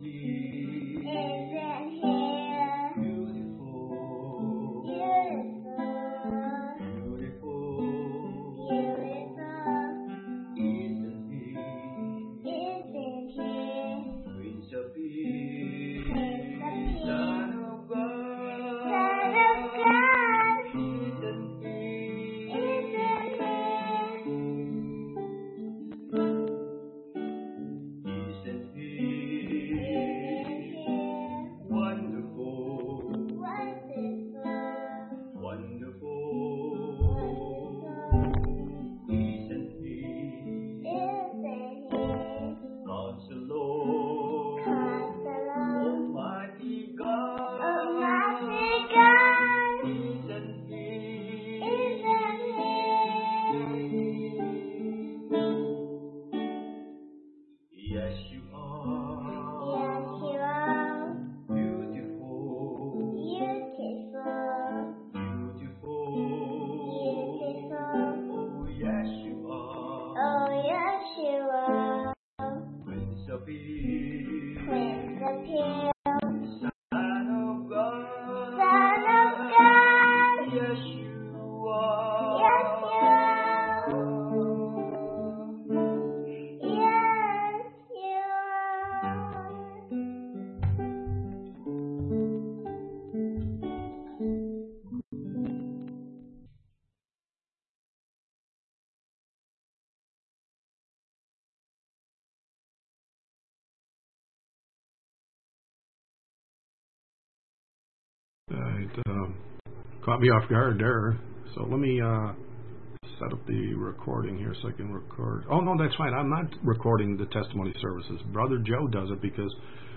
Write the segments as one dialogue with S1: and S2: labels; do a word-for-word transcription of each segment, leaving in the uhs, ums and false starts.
S1: It um, caught me off guard there. So let me uh, set up the recording here so I can record. Oh, no, that's fine. I'm not recording the testimony services. Brother Joe does it because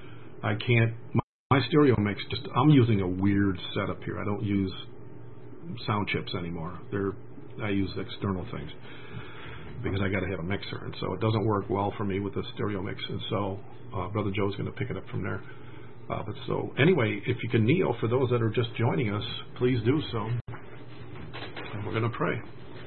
S1: I can't. My, my stereo mix just. I'm using a weird setup here. I don't use sound chips anymore. They're. I use external things because I got to have a mixer, and so it doesn't work well for me with the stereo mix. And so uh, Brother Joe's going to pick it up from there. Uh, but so anyway, if you can kneel for those that are just joining us, please do so. And we're going to pray.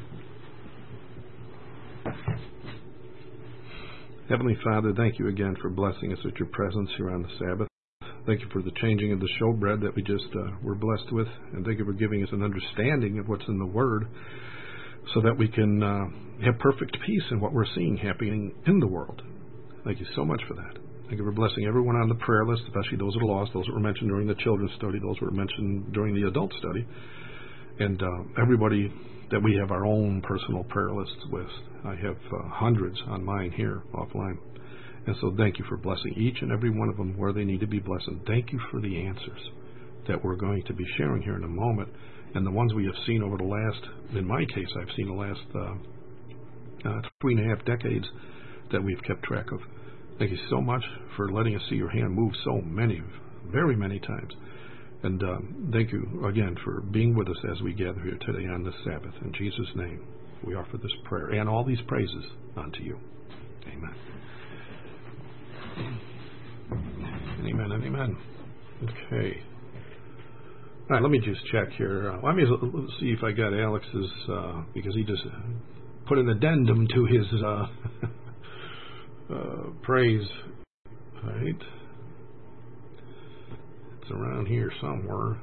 S1: Heavenly Father, thank you again for blessing us with your presence here on the Sabbath. Thank you for the changing of the showbread that we just uh, were blessed with. And thank you for giving us an understanding of what's in the Word so that we can uh, have perfect peace in what we're seeing happening in the world. Thank you so much for that. Thank you for blessing everyone on the prayer list, especially those that are lost, those that were mentioned during the children's study, those that were mentioned during the adult study, and uh, everybody that we have our own personal prayer lists with. I have uh, hundreds on mine here offline. And so thank you for blessing each and every one of them where they need to be blessed. And thank you for the answers that we're going to be sharing here in a moment. And the ones we have seen over the last, in my case, I've seen the last uh, uh, three and a half decades that we've kept track of. Thank you so much for letting us see your hand move so many, very many times. And um, thank you again for being with us as we gather here today on this Sabbath. In Jesus' name, we offer this prayer and all these praises unto you. Amen. Amen and amen. Okay. All right, let me just check here. Uh, let me let's see if I got Alex's, uh, because he just put an addendum to his uh, uh, praise. All right. It's around here somewhere.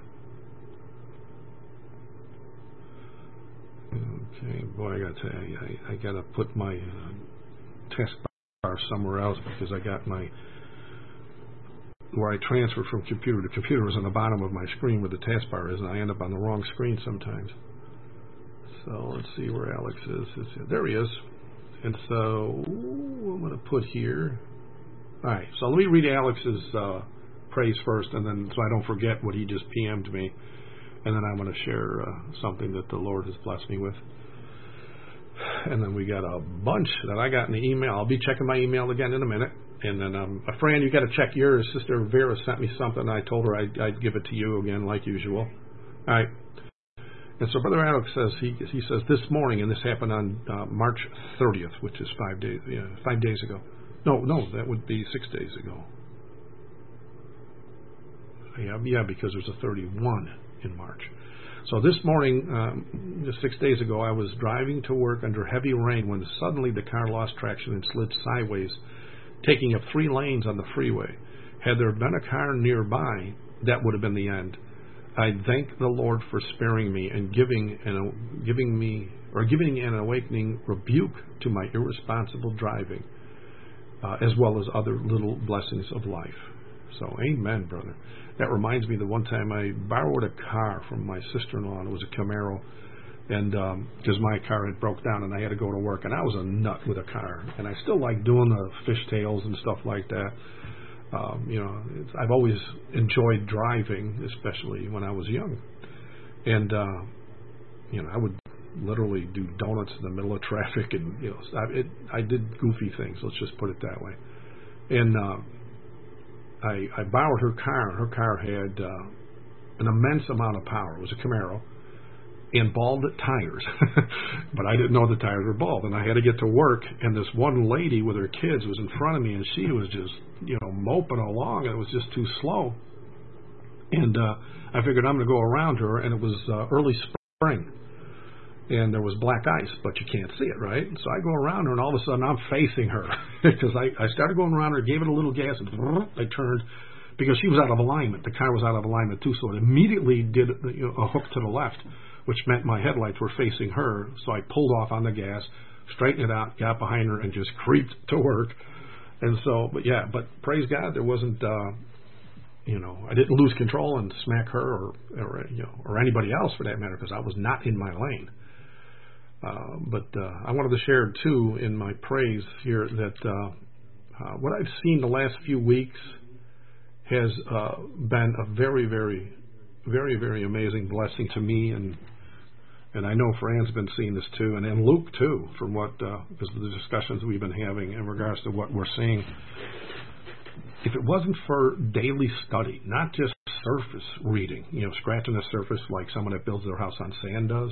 S1: Okay, boy, I got to tell you, I, I got to put my uh, test bar somewhere else because I got my, where I transfer from computer to computer is on the bottom of my screen where the taskbar is, and I end up on the wrong screen sometimes. So let's see where Alex is. It's, there he is. And so I'm going to put here. All right, so let me read Alex's uh, praise first, and then so I don't forget what he just P M'd me. And then I'm going to share uh, something that the Lord has blessed me with. And then we got a bunch that I got in the email. I'll be checking my email again in a minute. And then, um, a friend, you got to check yours. Sister Vera sent me something. I told her I'd, I'd give it to you again, like usual. All right. And so Brother Alex says, he he says, this morning, and this happened on uh, March thirtieth, which is five days, yeah, five days ago. No, no, that would be six days ago. Yeah, yeah, because there's a thirty-one in March. So this morning, um, just six days ago, I was driving to work under heavy rain when suddenly the car lost traction and slid sideways, taking up three lanes on the freeway. Had there been a car nearby, that would have been the end. I thank the Lord for sparing me and giving and giving me or giving an awakening rebuke to my irresponsible driving, uh, as well as other little blessings of life. So, amen, brother. That reminds me that one time I borrowed a car from my sister-in-law, and it was a Camaro, and because um, my car had broke down and I had to go to work, and I was a nut with a car, and I still like doing the fishtails and stuff like that. Um, you know, it's, I've always enjoyed driving, especially when I was young. And, uh, you know, I would literally do donuts in the middle of traffic. And, you know, I, it, I did goofy things, let's just put it that way. And uh, I, I borrowed her car. Her car had uh, an immense amount of power. It was a Camaro. And bald tires. But I didn't know the tires were bald. And I had to get to work, and this one lady with her kids was in front of me, and she was just, you know, moping along, and it was just too slow. And uh, I figured I'm going to go around her, and it was uh, early spring. And there was black ice, but you can't see it, right? So I go around her, and all of a sudden I'm facing her. Because I, I started going around her, gave it a little gas, and I turned, because she was out of alignment. The car was out of alignment, too, so it immediately did, you know, a hook to the left, which meant my headlights were facing her. So I pulled off on the gas, straightened it out, got behind her, and just creeped to work. And so, but yeah, but praise God, there wasn't, uh, you know, I didn't lose control and smack her or, or you know, or anybody else for that matter, because I was not in my lane. Uh, but uh, I wanted to share, too, in my praise here that uh, uh, what I've seen the last few weeks has uh, been a very, very, very, very amazing blessing to me, and And I know Fran's been seeing this too, and then Luke too, from what uh, because of the discussions we've been having in regards to what we're seeing. If it wasn't for daily study, not just surface reading, you know, scratching the surface like someone that builds their house on sand does,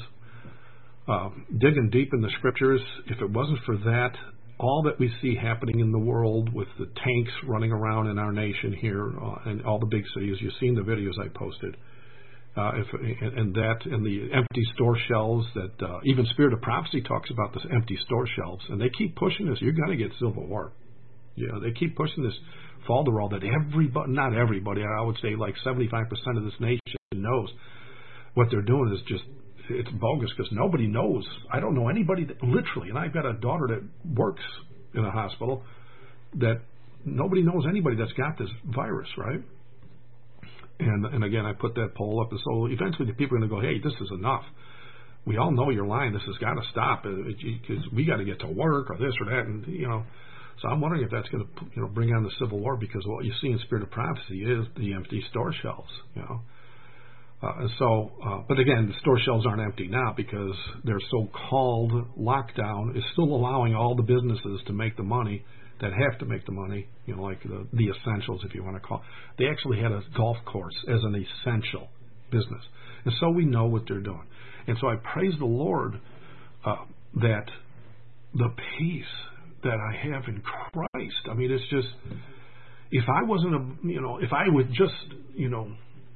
S1: um, digging deep in the scriptures, if it wasn't for that, all that we see happening in the world with the tanks running around in our nation here uh, and all the big cities, you've seen the videos I posted. Uh, if, and, and that, and the empty store shelves that uh, even Spirit of Prophecy talks about, the empty store shelves, and they keep pushing this. You're going to get Civil War. You know, they keep pushing this falderall that everybody, not everybody, I would say like seventy-five percent of this nation knows what they're doing is just, it's bogus because nobody knows. I don't know anybody that literally, and I've got a daughter that works in a hospital, that nobody knows anybody that's got this virus, right? And, and again, I put that poll up, and so eventually the people are going to go, hey, this is enough. We all know you're lying. This has got to stop because we got to get to work or this or that. And, you know, so I'm wondering if that's going to, you know, bring on the Civil War, because what you see in Spirit of Prophecy is the empty store shelves, you know. Uh, and so, uh, but again, the store shelves aren't empty now because their so-called lockdown is still allowing all the businesses to make the money that have to make the money, you know, like the, the essentials, if you want to call it. They actually had a golf course as an essential business. And so we know what they're doing. And so I praise the Lord uh, that the peace that I have in Christ, I mean, it's just, if I wasn't, a, you know, if I would just, you know,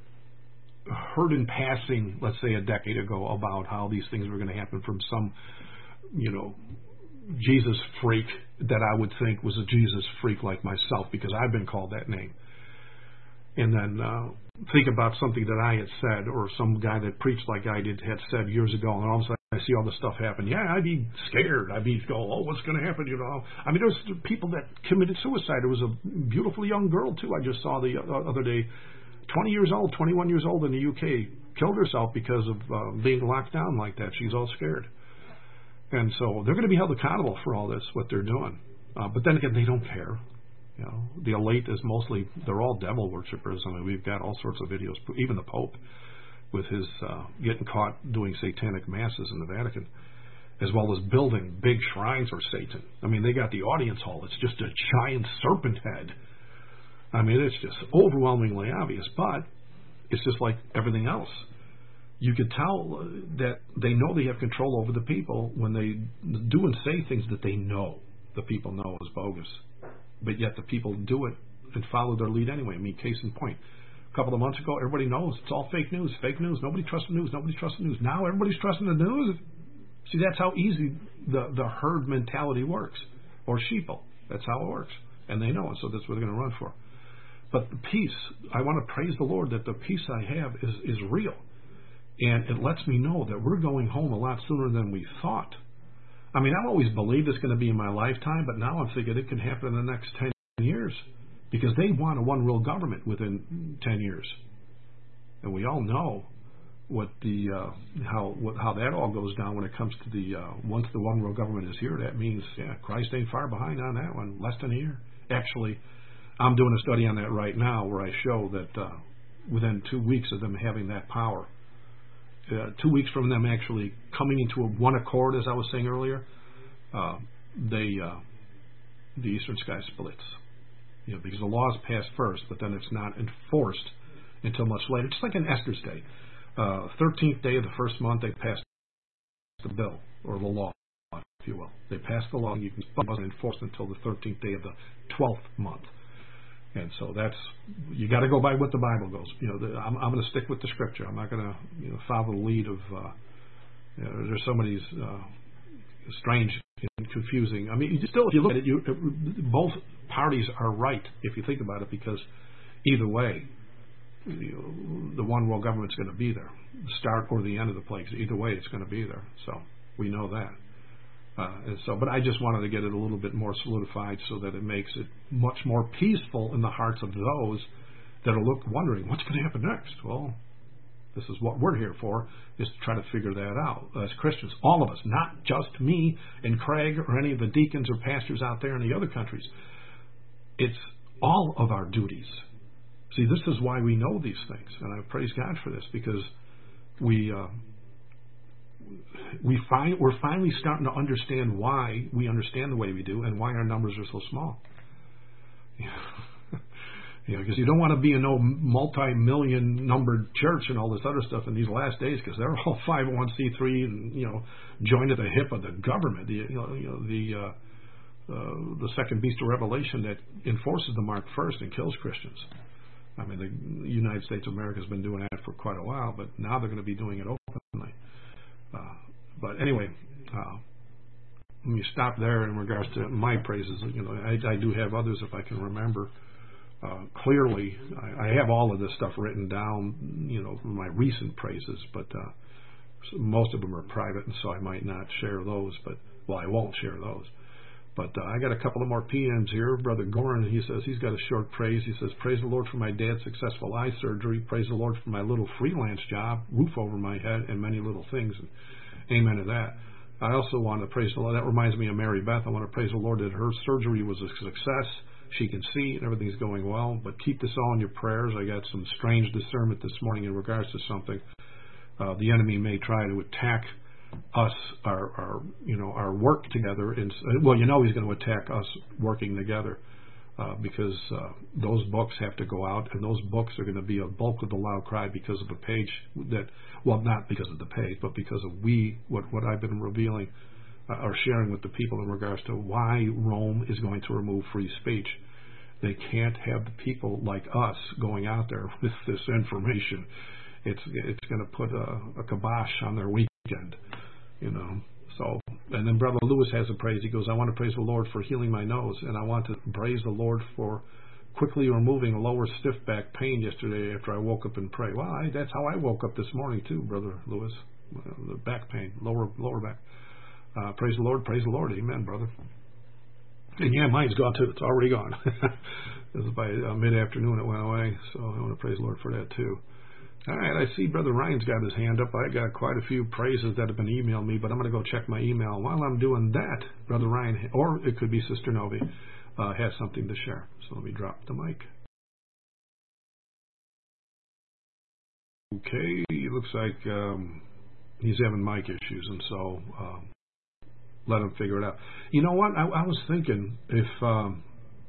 S1: heard in passing, let's say a decade ago, about how these things were going to happen from some, you know, Jesus freak that I would think was a Jesus freak like myself, because I've been called that name. And then uh, think about something that I had said, or some guy that preached like I did had said years ago, and all of a sudden I see all this stuff happen. Yeah, I'd be scared. I'd be go, oh, what's going to happen? You know, I mean, there's people that committed suicide. There was a beautiful young girl too. I just saw the other day, twenty years old, twenty-one years old in the U K, killed herself because of uh, being locked down like that. She's all scared. And so they're going to be held accountable for all this, what they're doing. Uh, but then again, they don't care. You know, the elite is mostly, they're all devil worshippers. I mean, we've got all sorts of videos, even the Pope with his uh, getting caught doing satanic masses in the Vatican, as well as building big shrines for Satan. I mean, they got the audience hall. It's just a giant serpent head. I mean, it's just overwhelmingly obvious, but it's just like everything else. You could tell that they know they have control over the people when they do and say things that they know the people know is bogus. But yet the people do it and follow their lead anyway. I mean, case in point. A couple of months ago, everybody knows it's all fake news. Fake news. Nobody trusts the news. Nobody trusts the news. Now everybody's trusting the news. See, that's how easy the, the herd mentality works. Or sheeple. That's how it works. And they know it, so that's what they're going to run for. But the peace, I want to praise the Lord that the peace I have is, is real. And it lets me know that we're going home a lot sooner than we thought. I mean, I've always believed it's going to be in my lifetime, but now I'm thinking it can happen in the next ten years because they want a one world government within ten years. And we all know what the uh, how what, how that all goes down when it comes to the uh, once the one world government is here. That means yeah, Christ ain't far behind on that one. Less than a year. Actually, I'm doing a study on that right now where I show that uh, within two weeks of them having that power, uh, two weeks from them actually coming into a one accord, as I was saying earlier, uh, they uh, the eastern sky splits. You know, because the law is passed first, but then it's not enforced until much later. Just like an Esther's Day. Uh, thirteenth day of the first month, they passed the bill, or the law, if you will. They passed the law, and you can, it wasn't enforced until the thirteenth day of the twelfth month. And so that's, you got to go by what the Bible goes. You know, the, I'm, I'm going to stick with the Scripture. I'm not going to, you know, follow the lead of, uh, you know, there's some of these uh, strange and confusing. I mean, you still, if you look at it, you, both parties are right, if you think about it, because either way, you know, the one world government's going to be there, the start or the end of the plagues. Either way, it's going to be there. So we know that. Uh, and so, but I just wanted to get it a little bit more solidified so that it makes it much more peaceful in the hearts of those that are look wondering what's going to happen next. Well, this is what we're here for, is to try to figure that out as Christians. All of us, not just me and Craig or any of the deacons or pastors out there in the other countries. It's all of our duties. See, this is why we know these things, and I praise God for this, because we uh, we find we're finally starting to understand why we understand the way we do, and why our numbers are so small. You know, because you don't want to be in no multi-million numbered church and all this other stuff in these last days, because they're all five oh one c three and, you know, joined at the hip of the government. The you know, you know the uh, uh, the second beast of Revelation that enforces the mark first and kills Christians. I mean, the United States of America has been doing that for quite a while, but now they're going to be doing it openly. Uh, but anyway, uh, let me stop there in regards to my praises. You know, I, I do have others if I can remember. Uh, clearly, I, I have all of this stuff written down, you know, my recent praises, but uh, most of them are private, and so I might not share those. But well, I won't share those. But uh, I got a couple of more P Ms here. Brother Gorin, he says he's got a short praise. He says, praise the Lord for my dad's successful eye surgery. Praise the Lord for my little freelance job, roof over my head, and many little things. And amen to that. I also want to praise the Lord. That reminds me of Mary Beth. I want to praise the Lord that her surgery was a success. She can see and everything's going well. But keep this all in your prayers. I got some strange discernment this morning in regards to something. Uh, the enemy may try to attack us, our, our, you know, our work together. And well, you know, he's going to attack us working together uh, because uh, those books have to go out, and those books are going to be a bulk of the loud cry because of the page that, well, not because of the page, but because of we, what what I've been revealing uh, or sharing with the people in regards to why Rome is going to remove free speech. They can't have the people like us going out there with this information. It's it's going to put a, a kibosh on their weekend, you know. So, and then Brother Lewis has a praise. He goes, I want to praise the Lord for healing my nose, and I want to praise the Lord for quickly removing a lower stiff back pain yesterday after I woke up and prayed. Well, I, that's how I woke up this morning too, Brother Lewis. The back pain, lower lower back. Uh, praise the Lord, praise the Lord. Amen, brother. And yeah, mine's gone too. It's already gone. This is by uh, mid-afternoon it went away, so I want to praise the Lord for that too. All right, I see Brother Ryan's got his hand up. I got quite a few praises that have been emailed me, but I'm going to go check my email. While I'm doing that, Brother Ryan, or it could be Sister Novi, uh, has something to share. So let me drop the mic. Okay, it looks like um, he's having mic issues, and so um, let him figure it out. You know what? I, I was thinking if, um,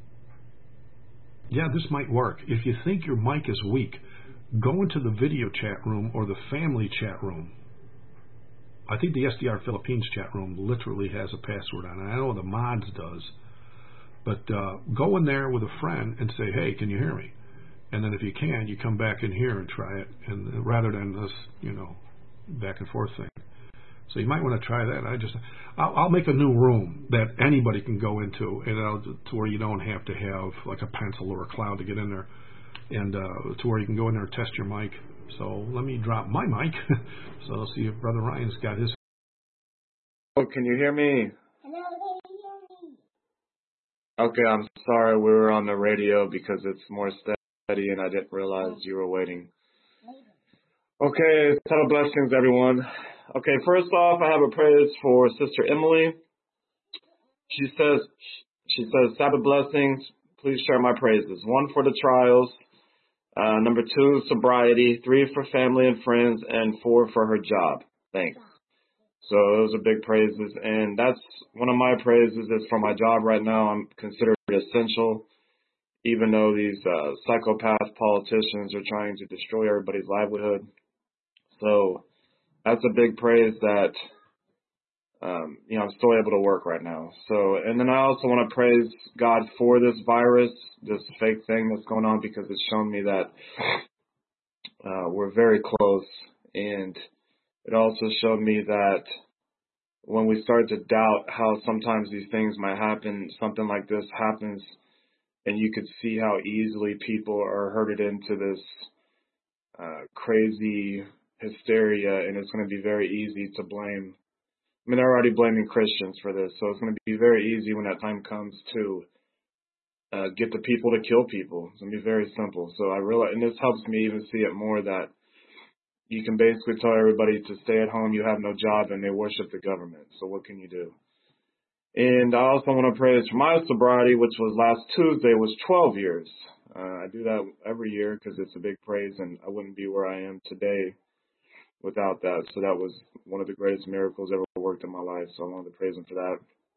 S1: yeah, this might work. If you think your mic is weak, go into the video chat room or the family chat room. I think the S D R Philippines chat room literally has a password on it. I know the mods does. But uh, go in there with a friend and say, hey, can you hear me? And then if you can, you come back in here and try it, and rather than this, you know, back and forth thing. So you might want to try that. I just, I'll, I'll make a new room that anybody can go into, and I'll, to where you don't have to have like a pencil or a cloud to get in there, and uh, to where you can go in there and test your mic. So let me drop my mic. So I'll see if Brother Ryan's got his.
S2: Oh, can you hear me?
S3: Hello, can you hear me?
S2: Okay, I'm sorry we were on the radio because it's more steady, and I didn't realize you were waiting. Okay, ton of blessings, everyone. Okay, first off, I have a praise for Sister Emily. She says, she says, Sabbath blessings. Please share my praises. One for the trials. Uh, number two, sobriety. Three for family and friends, and four for her job. Thanks. So those are big praises, and that's one of my praises is for my job right now. I'm considered essential, even though these uh, psychopath politicians are trying to destroy everybody's livelihood. So that's a big praise that, um, you know, I'm still able to work right now. So, and then I also want to praise God for this virus, this fake thing that's going on, because it's shown me that uh, we're very close. And it also showed me that when we start to doubt how sometimes these things might happen, something like this happens, and you could see how easily people are herded into this uh, crazy hysteria, and it's going to be very easy to blame. I mean, they're already blaming Christians for this, so it's going to be very easy when that time comes to uh, get the people to kill people. It's going to be very simple. So I realize, and this helps me even see it more, that you can basically tell everybody to stay at home, you have no job, and they worship the government. So what can you do? And I also want to praise for my sobriety, which was last Tuesday, was twelve years. Uh, I do that every year because it's a big praise, and I wouldn't be where I am today without that. So that was one of the greatest miracles ever worked in my life. So I wanted to praise him for that.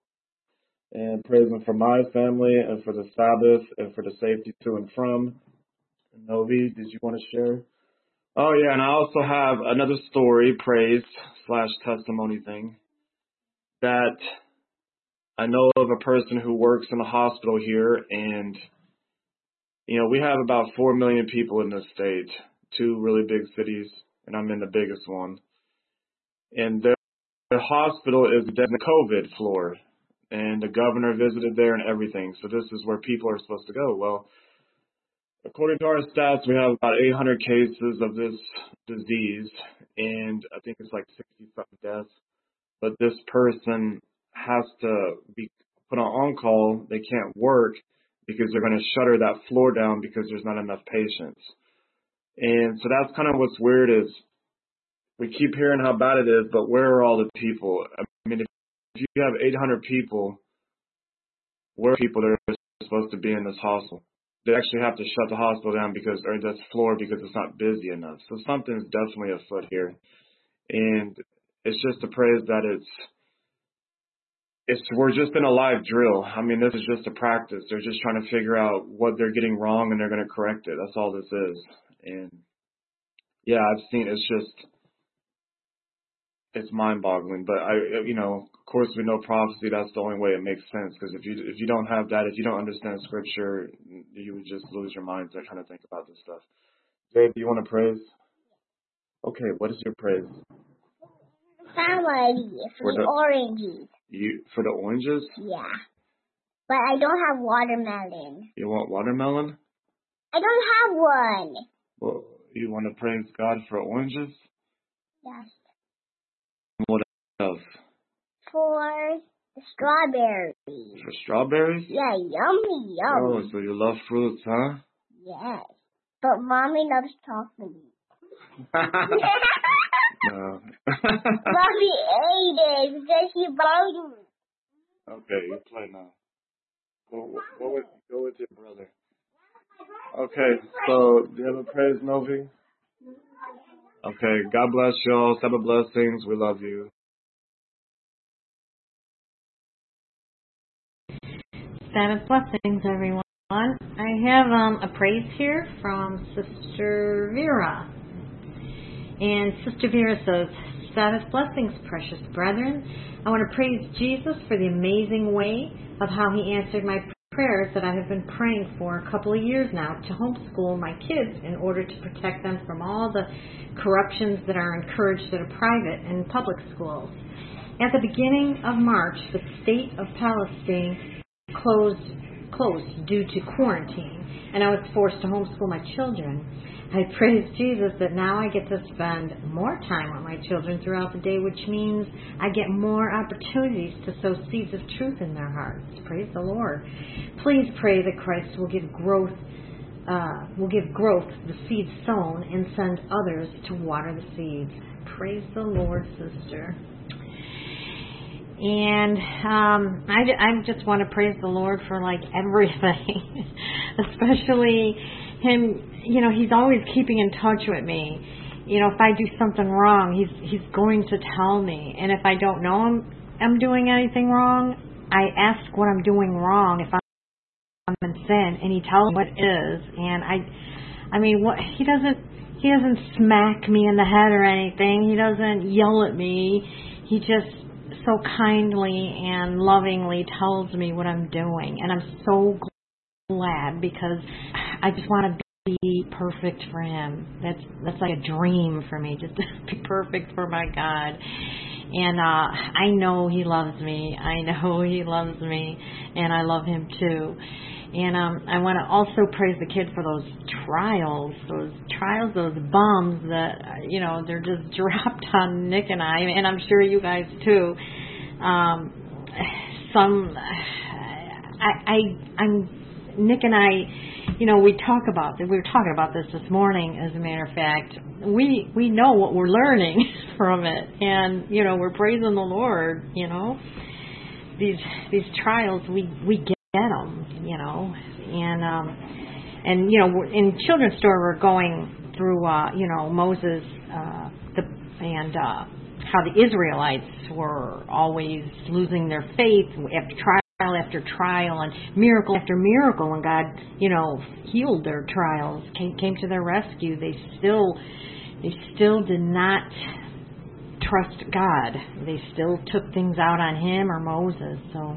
S2: And praise him for my family and for the Sabbath and for the safety to and from. Novi, did you want to share? Oh, yeah, and I also have another story, praise slash testimony thing, that I know of a person who works in a hospital here, and, you know, we have about four million people in this state, two really big cities, and I'm in the biggest one. And the, the hospital is in the COVID floor, and the governor visited there and everything. So this is where people are supposed to go. Well, according to our stats, we have about eight hundred cases of this disease, and I think it's like sixty-something deaths. But this person has to be put on on-call. They can't work because they're going to shutter that floor down because there's not enough patients. And so that's kind of what's weird is we keep hearing how bad it is, but where are all the people? I mean, if, if you have eight hundred people, where are people that are supposed to be in this hospital? They actually have to shut the hospital down because, or this floor because it's not busy enough. So something's definitely afoot here. And it's just a praise that it's, it's, we're just in a live drill. I mean, this is just a practice. They're just trying to figure out what they're getting wrong and they're going to correct it. That's all this is. And yeah, I've seen, it's just, it's mind-boggling. But I, you know, of course we know prophecy. That's the only way it makes sense. Because if you if you don't have that, if you don't understand Scripture, you would just lose your mind trying to think about this stuff. Jay, do you want to praise? Okay, what is your praise?
S3: Family for the oranges.
S2: You for the oranges?
S3: Yeah, but I don't have watermelon.
S2: You want watermelon?
S3: I don't have one.
S2: Well, you want to praise God for oranges?
S3: Yes.
S2: What else?
S3: For the strawberries.
S2: For strawberries?
S3: Yeah, yummy, yummy.
S2: Oh, so you love fruits, huh?
S3: Yes. But Mommy loves chocolate.
S2: No.
S3: Mommy ate it because she bought it.
S2: Okay, you play now. Go, go, with, go with your brother. Okay, so do you have a praise, Novi? Okay, God bless y'all. Sabbath blessings. We love you.
S4: Sabbath blessings, everyone. I have um, a praise here from Sister Vera. And Sister Vera says, Sabbath blessings, precious brethren. I want to praise Jesus for the amazing way of how he answered my prayers that I have been praying for a couple of years now to homeschool my kids in order to protect them from all the corruptions that are encouraged at a private and public schools. At the beginning of March, the state of Palestine closed, closed due to quarantine, and I was forced to homeschool my children. I praise Jesus that now I get to spend more time with my children throughout the day, which means I get more opportunities to sow seeds of truth in their hearts. Praise the Lord. Please pray that Christ will give growth, uh, will give growth the seeds sown and send others to water the seeds. Praise the Lord, sister. And um, I, I just want to praise the Lord for like everything, especially Him. You know, He's always keeping in touch with me. You know, if I do something wrong, He's He's going to tell me. And if I don't know I'm, I'm doing anything wrong, I ask what I'm doing wrong. If I'm in sin, and He tells me what is. And I, I mean, what He doesn't He doesn't smack me in the head or anything. He doesn't yell at me. He just so kindly and lovingly tells me what I'm doing. And I'm so glad because I just want to be be perfect for Him. That's that's like a dream for me, just to be perfect for my God. And uh, I know He loves me. I know He loves me, and I love Him too. And um, I want to also praise the kids for those trials, those trials, those bums that, you know, they're just dropped on Nick and I, and I'm sure you guys too. Um, some, I, I, I'm, Nick and I, you know, we talk about, we were talking about this this morning, as a matter of fact. We we know what we're learning from it, and, you know, we're praising the Lord, you know. These these trials, we, we get them, you know. And, um, and you know, in Children's Store, we're going through, uh, you know, Moses uh, the and uh, how the Israelites were always losing their faith after trials. Trial after trial and miracle after miracle, and God, you know, healed their trials, came came to their rescue. They still, they still did not trust God. They still took things out on Him or Moses. So,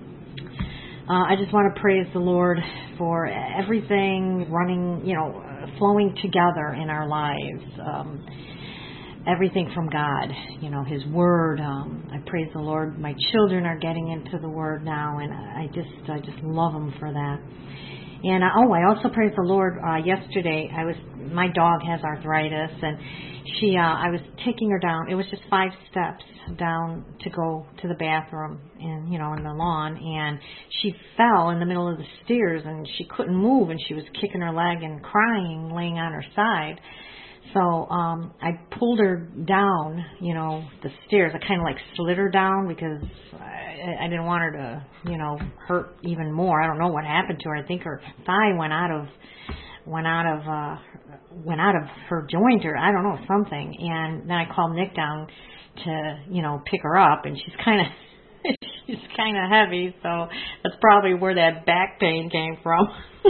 S4: uh, I just want to praise the Lord for everything running, you know, flowing together in our lives. Um, Everything from God, you know, His Word. Um, I praise the Lord. My children are getting into the Word now, and I just, I just love them for that. And uh, oh, I also praise the Lord. Uh, yesterday, I was, my dog has arthritis, and she, uh, I was taking her down. It was just five steps down to go to the bathroom, and you know, in the lawn, and she fell in the middle of the stairs, and she couldn't move, and she was kicking her leg and crying, laying on her side. So um, I pulled her down, you know, the stairs. I kind of like slid her down because I, I didn't want her to, you know, hurt even more. I don't know what happened to her. I think her thigh went out of, went out of, uh, went out of her joint, or I don't know, something. And then I called Nick down to, you know, pick her up, and she's kind of, she's kind of heavy, so that's probably where that back pain came from.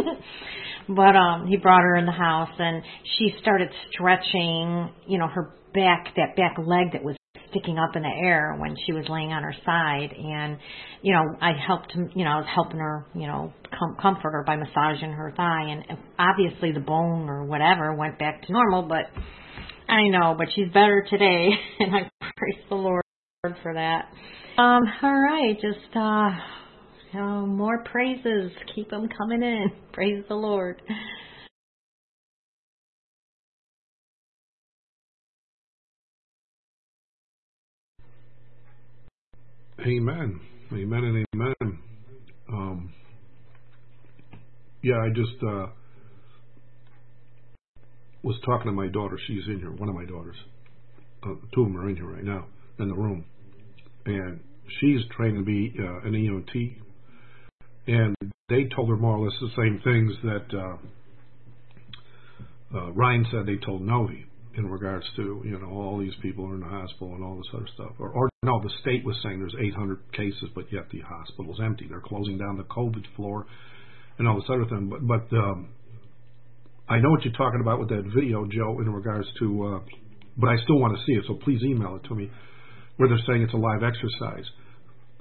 S4: But um, he brought her in the house, and she started stretching, you know, her back, that back leg that was sticking up in the air when she was laying on her side. And, you know, I helped, you know, I was helping her, you know, com- comfort her by massaging her thigh. And obviously the bone or whatever went back to normal, but I know, but she's better today, and I praise the Lord for that. Um, all right, just... uh Oh, more praises. Keep them coming in. Praise the Lord.
S1: Amen. Amen and amen. Um, yeah, I just uh, was talking to my daughter. She's in here, one of my daughters. Uh, two of them are in here right now in the room. And she's trained to be uh, an E M T. And they told her more or less the same things that uh, uh, Ryan said they told Novi in regards to, you know, all these people are in the hospital and all this other stuff. Or, or no, the state was saying there's eight hundred cases, but yet the hospital's empty. They're closing down the COVID floor and all this other thing. But, but um, I know what you're talking about with that video, Joe, in regards to, uh, but I still want to see it, so please email it to me, where they're saying it's a live exercise.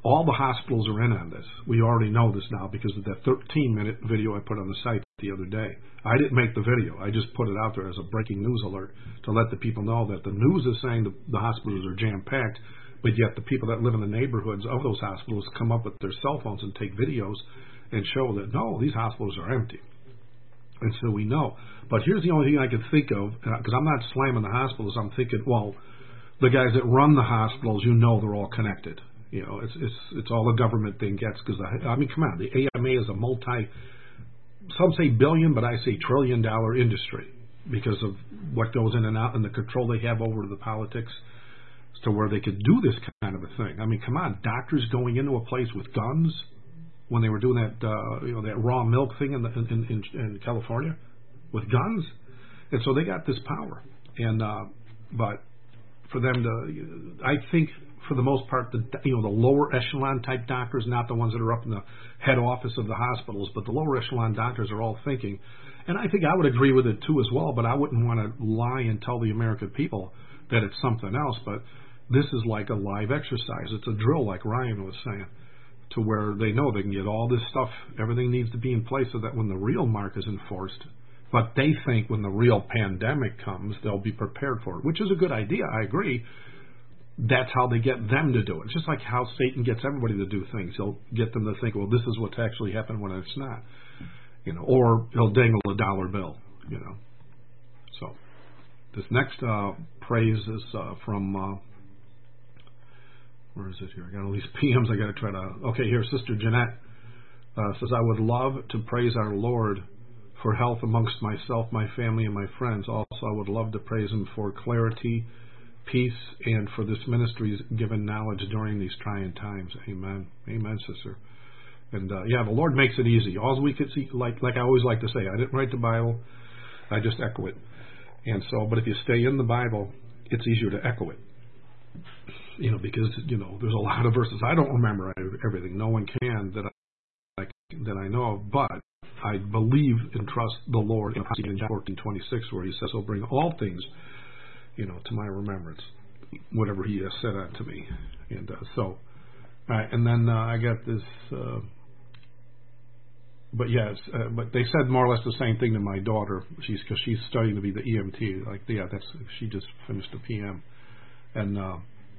S1: all the hospitals are in on this. We already know this now because of that thirteen-minute video I put on the site the other day. I didn't make the video. I just put it out there as a breaking news alert to let the people know that the news is saying the, the hospitals are jam-packed, but yet the people that live in the neighborhoods of those hospitals come up with their cell phones and take videos and show that, no, these hospitals are empty. And so we know. But here's the only thing I can think of, because I'm not slamming the hospitals. I'm thinking, well, the guys that run the hospitals, you know they're all connected. You know, it's it's it's all the government thing gets, because, I mean, come on, the A M A is a multi, some say billion, but I say trillion dollar industry because of what goes in and out and the control they have over the politics to where they could do this kind of a thing. I mean, come on, doctors going into a place with guns when they were doing that, uh, you know, that raw milk thing in, the, in, in, in California with guns. And so they got this power. And, uh, but for them to, I think, for the most part, the you know the lower echelon type doctors, not the ones that are up in the head office of the hospitals, but the lower echelon doctors are all thinking, and I think I would agree with it too as well, but I wouldn't want to lie and tell the American people that it's something else. But this is like a live exercise. It's a drill, like Ryan was saying, to where they know they can get all this stuff, everything needs to be in place so that when the real mark is enforced, but they think when the real pandemic comes, they'll be prepared for it, which is a good idea, I agree. That's how they get them to do it. It's just like how Satan gets everybody to do things. He'll get them to think, well, this is what's actually happened when it's not. You know, or he'll dangle a dollar bill, you know. So this next uh, praise is uh, from, uh, where is it here? I got all these P Ms I got to try to, okay, here, Sister Jeanette uh, says, I would love to praise our Lord for health amongst myself, my family, and my friends. Also, I would love to praise Him for clarity, peace, and for this ministry's given knowledge during these trying times. Amen. Amen, sister. And uh, yeah, the Lord makes it easy. All we could see, like like I always like to say, I didn't write the Bible, I just echo it. And so, but if you stay in the Bible, it's easier to echo it. You know, because you know there's a lot of verses I don't remember everything. No one can that I that I know of, but I believe and trust the Lord in John fourteen twenty-six, where He says, "He'll bring all things, you know, to my remembrance, whatever He has said unto me." And uh, so, uh, and then uh, I got this, uh, but yes, uh, but they said more or less the same thing to my daughter. She's because she's studying to be the E M T. Like, yeah, that's she just finished the P M, and uh,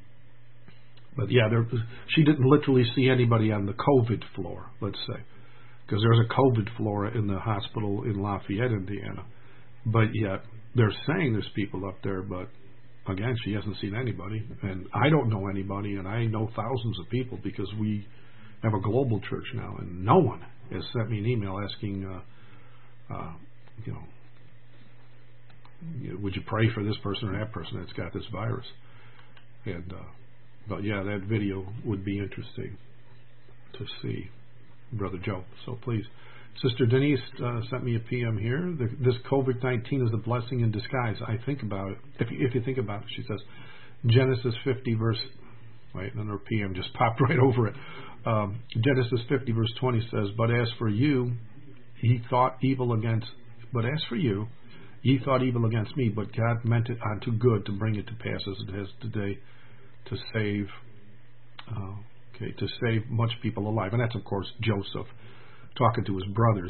S1: but yeah, there, she didn't literally see anybody on the COVID floor, let's say, because there's a COVID floor in the hospital in Lafayette, Indiana, but yet they're saying there's people up there, but again, she hasn't seen anybody, and I don't know anybody, and I know thousands of people because we have a global church now, and no one has sent me an email asking, uh, uh, you know, would you pray for this person or that person that's got this virus? And uh, but yeah, that video would be interesting to see, Brother Joe. So please. Sister Denise uh, sent me a P M here. The, this COVID nineteen is a blessing in disguise. I think about it. If you, if you think about it, she says, Genesis fifty verse, wait, another P M just popped right over it. Um, Genesis fifty verse twenty says, But as for you, ye thought evil against, but as for you, ye thought evil against me, but God meant it unto good to bring it to pass as it has today, to save, uh, okay, to save much people alive. And that's, of course, Joseph talking to his brothers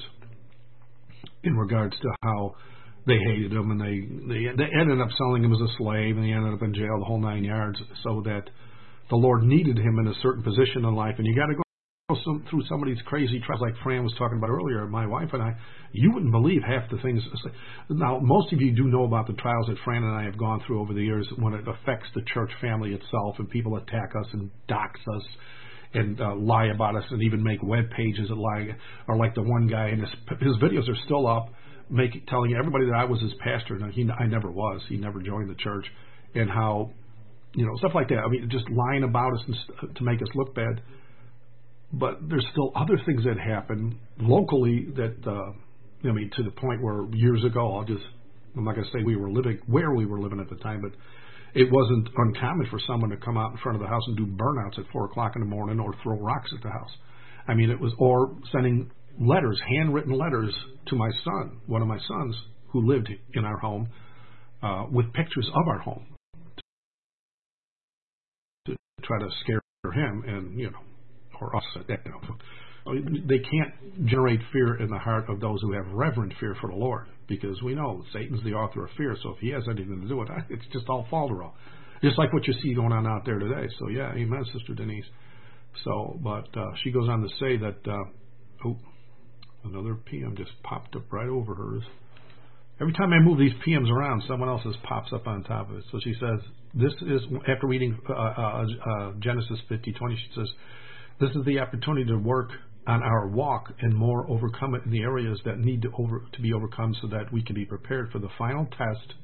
S1: in regards to how they hated him, and they, they they ended up selling him as a slave, and he ended up in jail, the whole nine yards, so that the Lord needed him in a certain position in life. And you got to go some, through some of these crazy trials, like Fran was talking about earlier, my wife and I. You wouldn't believe half the things. Now, most of you do know about the trials that Fran and I have gone through over the years when it affects the church family itself, and people attack us and dox us and uh, lie about us, and even make web pages that lie, or like the one guy, and his, his videos are still up, making telling everybody that I was his pastor. Now, he, I never was. He never joined the church, and how, you know, stuff like that. I mean, just lying about us and st- to make us look bad. But there's still other things that happen locally that, uh, I mean, to the point where years ago, I'll just, I'm not going to say we were living, where we were living at the time, but it wasn't uncommon for someone to come out in front of the house and do burnouts at four o'clock in the morning, or throw rocks at the house. I mean, it was, or sending letters, handwritten letters to my son, one of my sons who lived in our home, uh, with pictures of our home to try to scare him. And, you know, or us. You know. They can't generate fear in the heart of those who have reverent fear for the Lord, because we know Satan's the author of fear, so if he has anything to do with it, it's just all falderall. Just like what you see going on out there today. So, yeah, amen, Sister Denise. So, but uh, she goes on to say that, uh, oh, another P M just popped up right over hers. Every time I move these P Ms around, someone else's pops up on top of it. So she says, this is, after reading uh, uh, uh, Genesis fifty twenty, she says, this is the opportunity to work on our walk and more overcome it in the areas that need to over to be overcome so that we can be prepared for the final test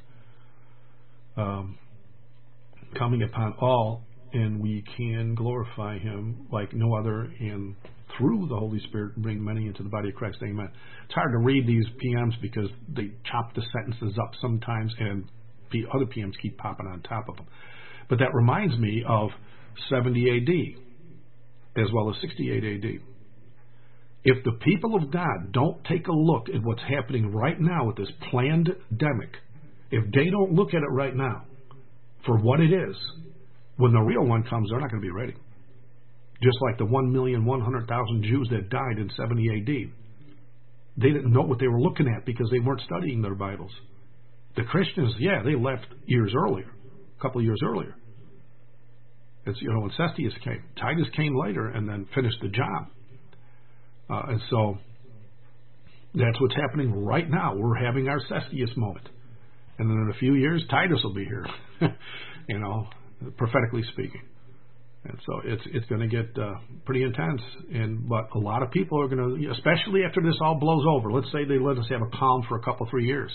S1: um, coming upon all, and we can glorify him like no other, and through the Holy Spirit bring many into the body of Christ. Amen. It's hard to read these P Ms because they chop the sentences up sometimes, and the other P Ms keep popping on top of them. But that reminds me of seventy A D as well as sixty-eight A D. If the people of God don't take a look at what's happening right now with this pandemic, if they don't look at it right now for what it is, when the real one comes, they're not going to be ready. Just like the one million one hundred thousand Jews that died in seventy A D. They didn't know what they were looking at because they weren't studying their Bibles. The Christians, yeah, they left years earlier, a couple of years earlier. It's, you know, when Cestius came. Titus came later and then finished the job. Uh, and so that's what's happening right now. We're having our Cestius moment. And then in a few years, Titus will be here, you know, prophetically speaking. And so it's it's going to get uh, pretty intense. And but a lot of people are going to, especially after this all blows over. Let's say they let us have a calm for a couple, three years,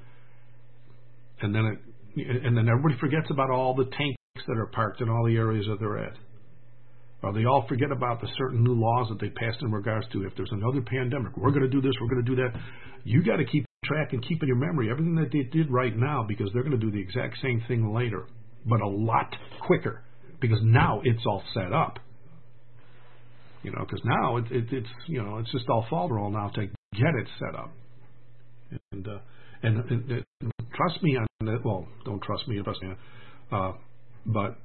S1: and then it, and then everybody forgets about all the tanks that are parked in all the areas that they're at. Or they all forget about the certain new laws that they passed in regards to, if there's another pandemic, we're going to do this, we're going to do that. You got to keep track and keep in your memory everything that they did right now, because they're going to do the exact same thing later, but a lot quicker, because now it's all set up. You know, because now it, it, it's, you know, it's just all falderall now to get it set up. And uh, and, and, and trust me on that. Well, don't trust me, trust me. Uh, but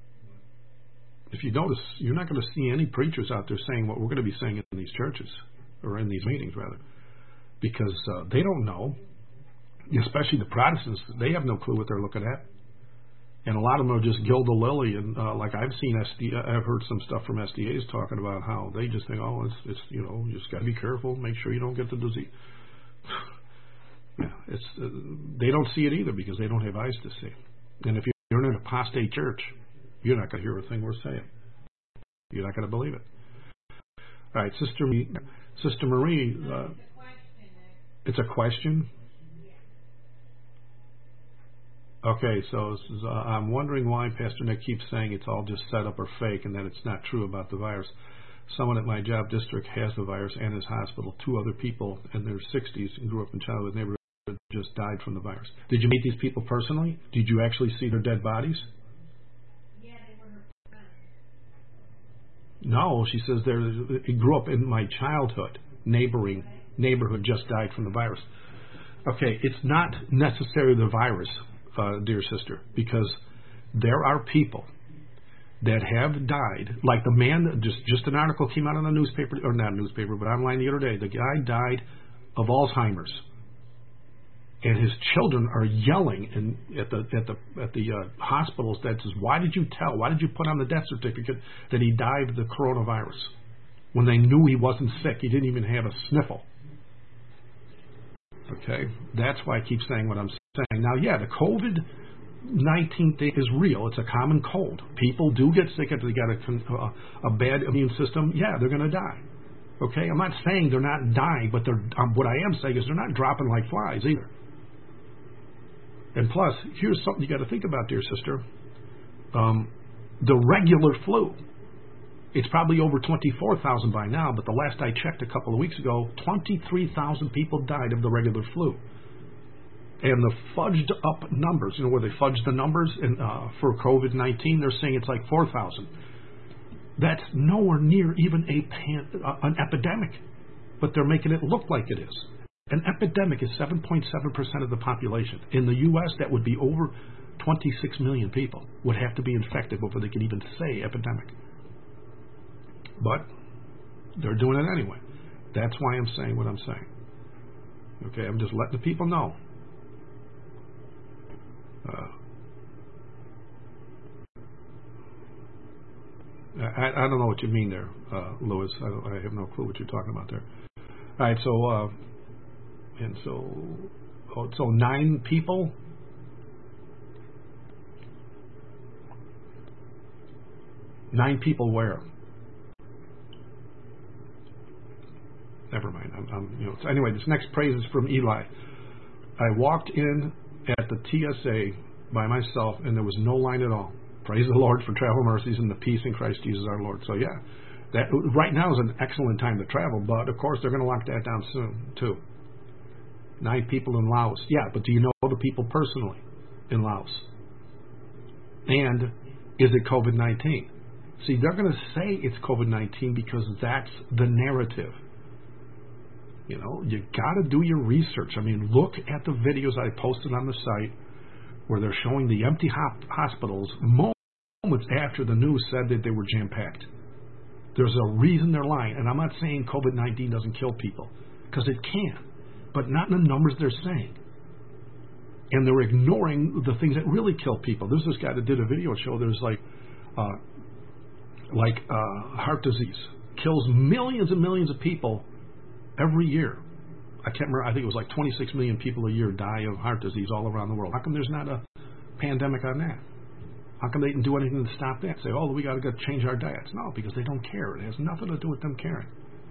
S1: if you notice, you're not going to see any preachers out there saying what we're going to be saying in these churches, or in these meetings, rather, because uh, they don't know, especially the Protestants, they have no clue what they're looking at. And a lot of them are just gild the lily, and uh, like I've seen, S D, I've heard some stuff from S D As talking about how they just think, oh, it's, it's you know, you just got to be careful, make sure you don't get the disease. yeah, it's uh, they don't see it either because they don't have eyes to see. And if you're in an apostate church, you're not going to hear a thing we're saying. You're not going to believe it. All right, Sister Sister Marie, uh, it's a question. Okay, so this is, uh, I'm wondering why Pastor Nick keeps saying it's all just set up or fake, and that it's not true about the virus. Someone at my job district has the virus and is hospital. Two other people in their sixties and grew up in childhood neighborhood just died from the virus. Did you meet these people personally? Did you actually see their dead bodies?
S4: Yeah, they were her friends.
S1: No, she says they grew up in my childhood, neighboring neighborhood just died from the virus. Okay, it's not necessarily the virus, uh, dear sister, because there are people that have died, like the man, just, just an article came out in the newspaper, or not newspaper, but online the other day. The guy died of Alzheimer's. And his children are yelling in, at the at the at the uh, hospitals that says, "Why did you tell? Why did you put on the death certificate that he died of the coronavirus when they knew he wasn't sick? He didn't even have a sniffle." Okay, that's why I keep saying what I'm saying. Now, yeah, the COVID nineteen thing is real. It's a common cold. People do get sick if they got a, a, a bad immune system. Yeah, they're going to die. Okay, I'm not saying they're not dying, but they're um, what I am saying is they're not dropping like flies either. And plus, here's something you got to think about, dear sister. Um, the regular flu, it's probably over twenty-four thousand by now, but the last I checked a couple of weeks ago, twenty-three thousand people died of the regular flu. And the fudged up numbers, you know, where they fudge the numbers in, uh, for COVID nineteen, they're saying it's like four thousand. That's nowhere near even a pan, uh, an epidemic, but they're making it look like it is. An epidemic is seven point seven percent of the population. In the U S, that would be over twenty-six million people would have to be infected before they can even say epidemic. But They're doing it anyway. That's why I'm saying what I'm saying. Okay, I'm just letting the people know. Uh, I, I don't know what you mean there, uh, Lewis. I, don't, I have no clue what you're talking about there. All right, so uh, and so oh, so nine people. Nine people where? Never mind. I'm, I'm, you know. So anyway, this next praise is from Eli. I walked in at the T S A by myself, and there was no line at all. Praise the Lord for travel mercies and the peace in Christ Jesus our Lord. So yeah, that right now is an excellent time to travel, but of course they're going to lock that down soon too. Nine people in Laos. Yeah, but do you know the people personally in Laos? And is it COVID nineteen? See, they're going to say it's COVID nineteen because that's the narrative. You know, you got to do your research. I mean, look at the videos I posted on the site where they're showing the empty hop- hospitals moments after the news said that they were jam-packed. There's a reason they're lying. And I'm not saying COVID nineteen doesn't kill people, because it can, but not in the numbers they're saying. And they're ignoring the things that really kill people. There's this guy that did a video show. There's like, uh, like uh, heart disease kills millions and millions of people every year. I can't remember. I think it was like twenty-six million people a year die of heart disease all around the world. How come there's not a pandemic on that? How come they didn't do anything to stop that? Say, oh, we got to change our diets. No, because they don't care. It has nothing to do with them caring.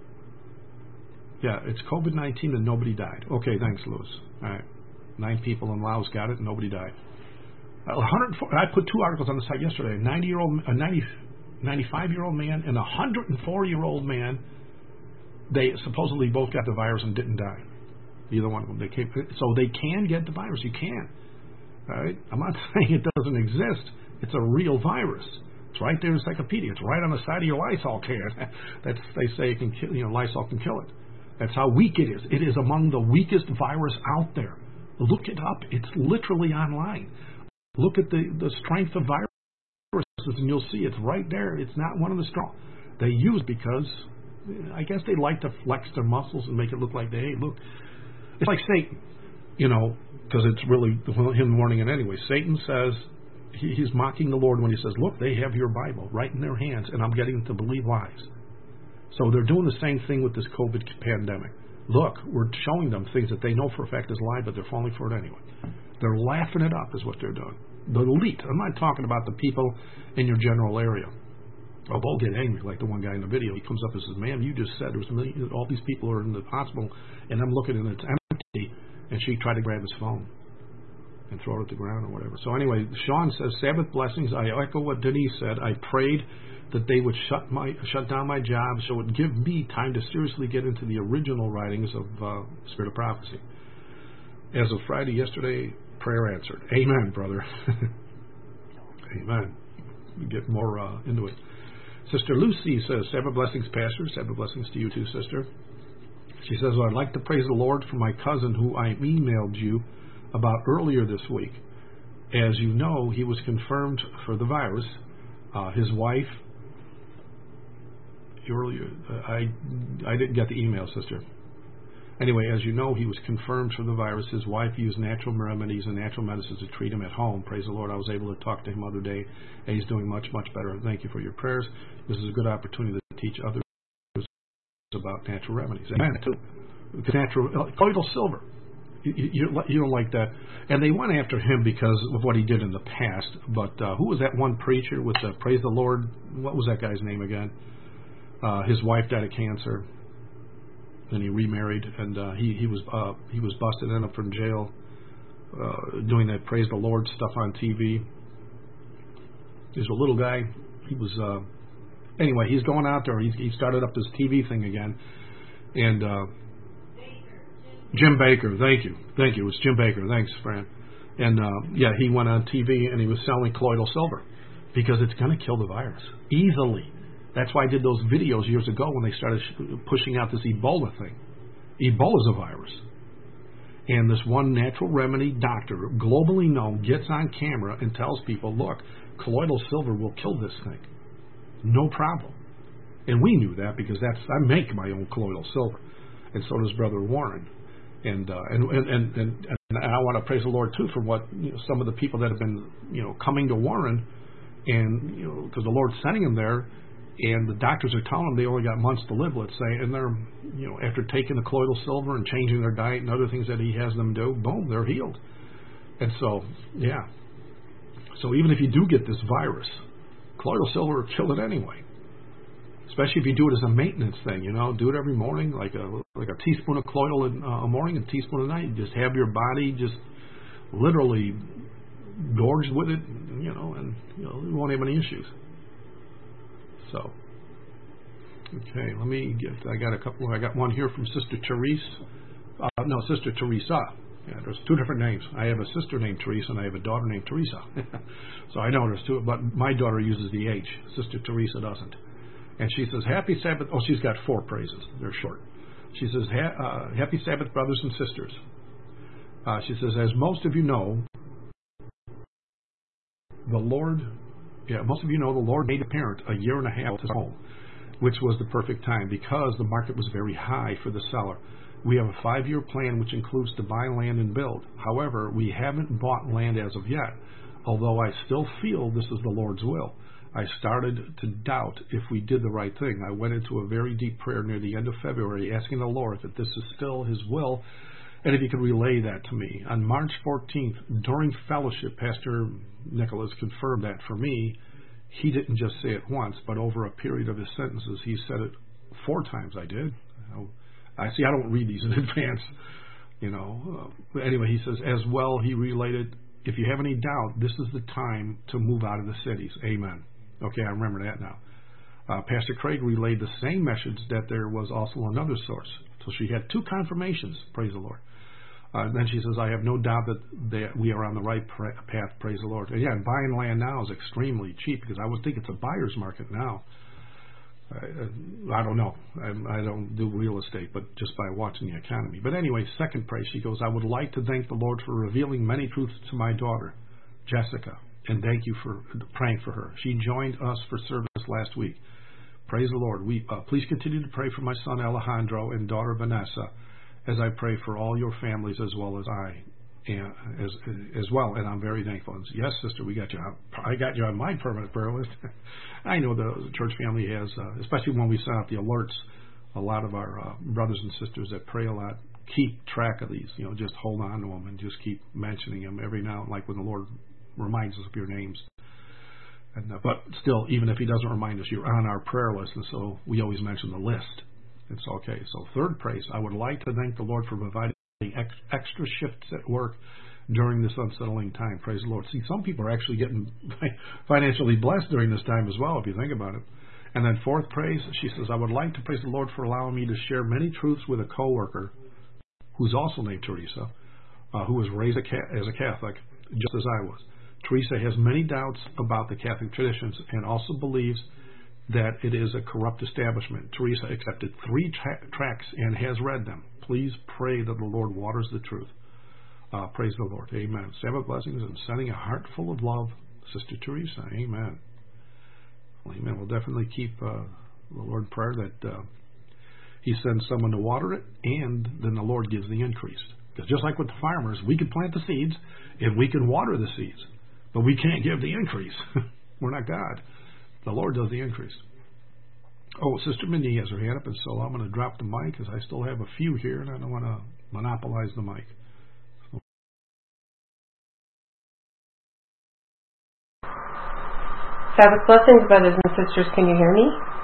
S1: Yeah, it's COVID nineteen and nobody died. Okay, thanks, Lewis. All right. Nine people in Laos got it and nobody died. Uh, one hundred four, I put two articles on the site yesterday. A ninety-year-old, a ninety, ninety-five-year-old man and a one hundred four-year-old man. They supposedly both got the virus and didn't die. Either one of them. They came, so they can get the virus. You can. All right? I'm not saying it doesn't exist. It's a real virus. It's right there in Encyclopedia. It's right on the side of your Lysol can. That's, they say it can kill, you know, Lysol can kill it. That's how weak it is. It is among the weakest virus out there. Look it up. It's literally online. Look at the, the strength of viruses and you'll see it's right there. It's not one of the strong. They use because I guess they like to flex their muscles and make it look like they, hey, look. It's like Satan, you know, because it's really him warning it anyway. Satan says, he, he's mocking the Lord when he says, look, they have your Bible right in their hands, and I'm getting them to believe lies. So they're doing the same thing with this COVID pandemic. Look, we're showing them things that they know for a fact is lie, but they're falling for it anyway. They're laughing it up is what they're doing. The elite. I'm not talking about the people in your general area. Oh, they'll get angry, like the one guy in the video. He comes up and says, ma'am, you just said there's a million, all these people are in the hospital, and I'm looking and it's empty. And she tried to grab his phone and throw it at the ground or whatever. So anyway, Sean says, Sabbath blessings. I echo what Denise said. I prayed that they would shut my shut down my job so it would give me time to seriously get into the original writings of uh, Spirit of Prophecy. As of Friday yesterday, prayer answered. Amen, brother. Amen. We get more uh, into it. Sister Lucy says, Sabbath blessings, Pastor. Sabbath blessings to you too, sister. She says, well, I'd like to praise the Lord for my cousin who I emailed you about earlier this week. As you know, he was confirmed for the virus. Uh, his wife, earlier, uh, I, I didn't get the email, sister. Anyway, as you know, he was confirmed for the virus. His wife used natural remedies and natural medicines to treat him at home. Praise the Lord. I was able to talk to him the other day, and he's doing much, much better. Thank you for your prayers. This is a good opportunity to teach others about natural remedies. Amen. Natural, uh, colloidal silver. You, you, you don't like that. And they went after him because of what he did in the past. But uh, who was that one preacher with the Praise the Lord? What was that guy's name again? Uh, his wife died of cancer. And he remarried, and uh, he he was uh, he was busted, ended up from jail, uh, doing that Praise the Lord stuff on T V. He's a little guy. He was uh, anyway. He's going out there. He's, he started up this T V thing again, and uh, Jim Baker. Thank you, thank you. It was Jim Baker. Thanks, Fran. And uh, yeah, he went on T V and he was selling colloidal silver because it's going to kill the virus easily. That's why I did those videos years ago when they started pushing out this Ebola thing. Ebola's a virus. And this one natural remedy doctor, globally known, gets on camera and tells people, look, colloidal silver will kill this thing. No problem. And we knew that because that's I make my own colloidal silver, and so does Brother Warren. And, uh, and, and, and, and, and I want to praise the Lord, too, for what you know, some of the people that have been, you know, coming to Warren, and, you know, because the Lord's sending them there, and the doctors are telling them they only got months to live, let's say, and they're, you know, after taking the colloidal silver and changing their diet and other things that he has them do, boom, they're healed. And so, yeah. So even if you do get this virus, colloidal silver will kill it anyway. Especially if you do it as a maintenance thing, you know, do it every morning, like a like a teaspoon of colloidal in uh, a morning and a teaspoon at night. Just have your body just literally gorged with it, you know, and you know you won't have any issues. So, okay, let me get. I got a couple. I got one here from Sister Therese. Uh, no, Sister Teresa. Yeah, there's two different names. I have a sister named Teresa and I have a daughter named Teresa. So I know there's two, but my daughter uses the H. Sister Teresa doesn't. And she says, Happy Sabbath. Oh, she's got four praises. They're short. She says, ha- uh, Happy Sabbath, brothers and sisters. Uh, she says, as most of you know, the Lord, yeah, most of you know the Lord made apparent a year and a half to home, which was the perfect time because the market was very high for the seller. We have a five-year plan which includes to buy land and build. However, we haven't bought land as of yet, although I still feel this is the Lord's will. I started to doubt if we did the right thing. I went into a very deep prayer near the end of February asking the Lord that this is still His will and if He could relay that to me. On March fourteenth, during fellowship, Pastor Nicholas confirmed that for me. He didn't just say it once, but over a period of his sentences, he said it four times. I did. I see, I don't read these in advance, you know. Uh, but anyway, he says, as well, he related, if you have any doubt, this is the time to move out of the cities. Amen. Okay, I remember that now. Uh, Pastor Craig relayed the same message that there was also another source. So she had two confirmations, praise the Lord. Uh, and then she says, I have no doubt that they, we are on the right path, praise the Lord. And yeah, and buying land now is extremely cheap because I would think it's a buyer's market now. I, I don't know. I, I don't do real estate, but just by watching the economy. But anyway, second praise, she goes, I would like to thank the Lord for revealing many truths to my daughter, Jessica, and thank you for praying for her. She joined us for service last week. Praise the Lord. We uh, please continue to pray for my son Alejandro and daughter Vanessa, as I pray for all your families as well as I, and as as well. And I'm very thankful. And yes, sister, we got you. I got you on my permanent prayer list. I know the church family has, uh, especially when we send out the alerts. A lot of our uh, brothers and sisters that pray a lot keep track of these. You know, just hold on to them and just keep mentioning them every now and like when the Lord reminds us of your names. And, uh, but still, even if He doesn't remind us, you're on our prayer list, and so we always mention the list. It's okay. So third praise, I would like to thank the Lord for providing ex- extra shifts at work during this unsettling time. Praise the Lord. See, some people are actually getting financially blessed during this time as well, if you think about it. And then fourth praise, she says, I would like to praise the Lord for allowing me to share many truths with a coworker who's also named Teresa, uh, who was raised a ca- as a Catholic, just as I was. Teresa has many doubts about the Catholic traditions and also believes that it is a corrupt establishment. Teresa accepted three tra- tracts and has read them. Please pray that the Lord waters the truth. Uh, praise the Lord. Amen. Sabbath blessings and sending a heart full of love, Sister Teresa. Amen. Well, amen. We'll definitely keep uh, the Lord in prayer that uh, He sends someone to water it, and then the Lord gives the increase. Because just like with the farmers, we can plant the seeds and we can water the seeds, but we can't give the increase. We're not God. The Lord does the increase. Oh, Sister Mindy has her hand up, and so I'm going to drop the mic because I still have a few here, and I don't want to monopolize the mic. So.
S5: Sabbath blessings, brothers and sisters. Can you hear me?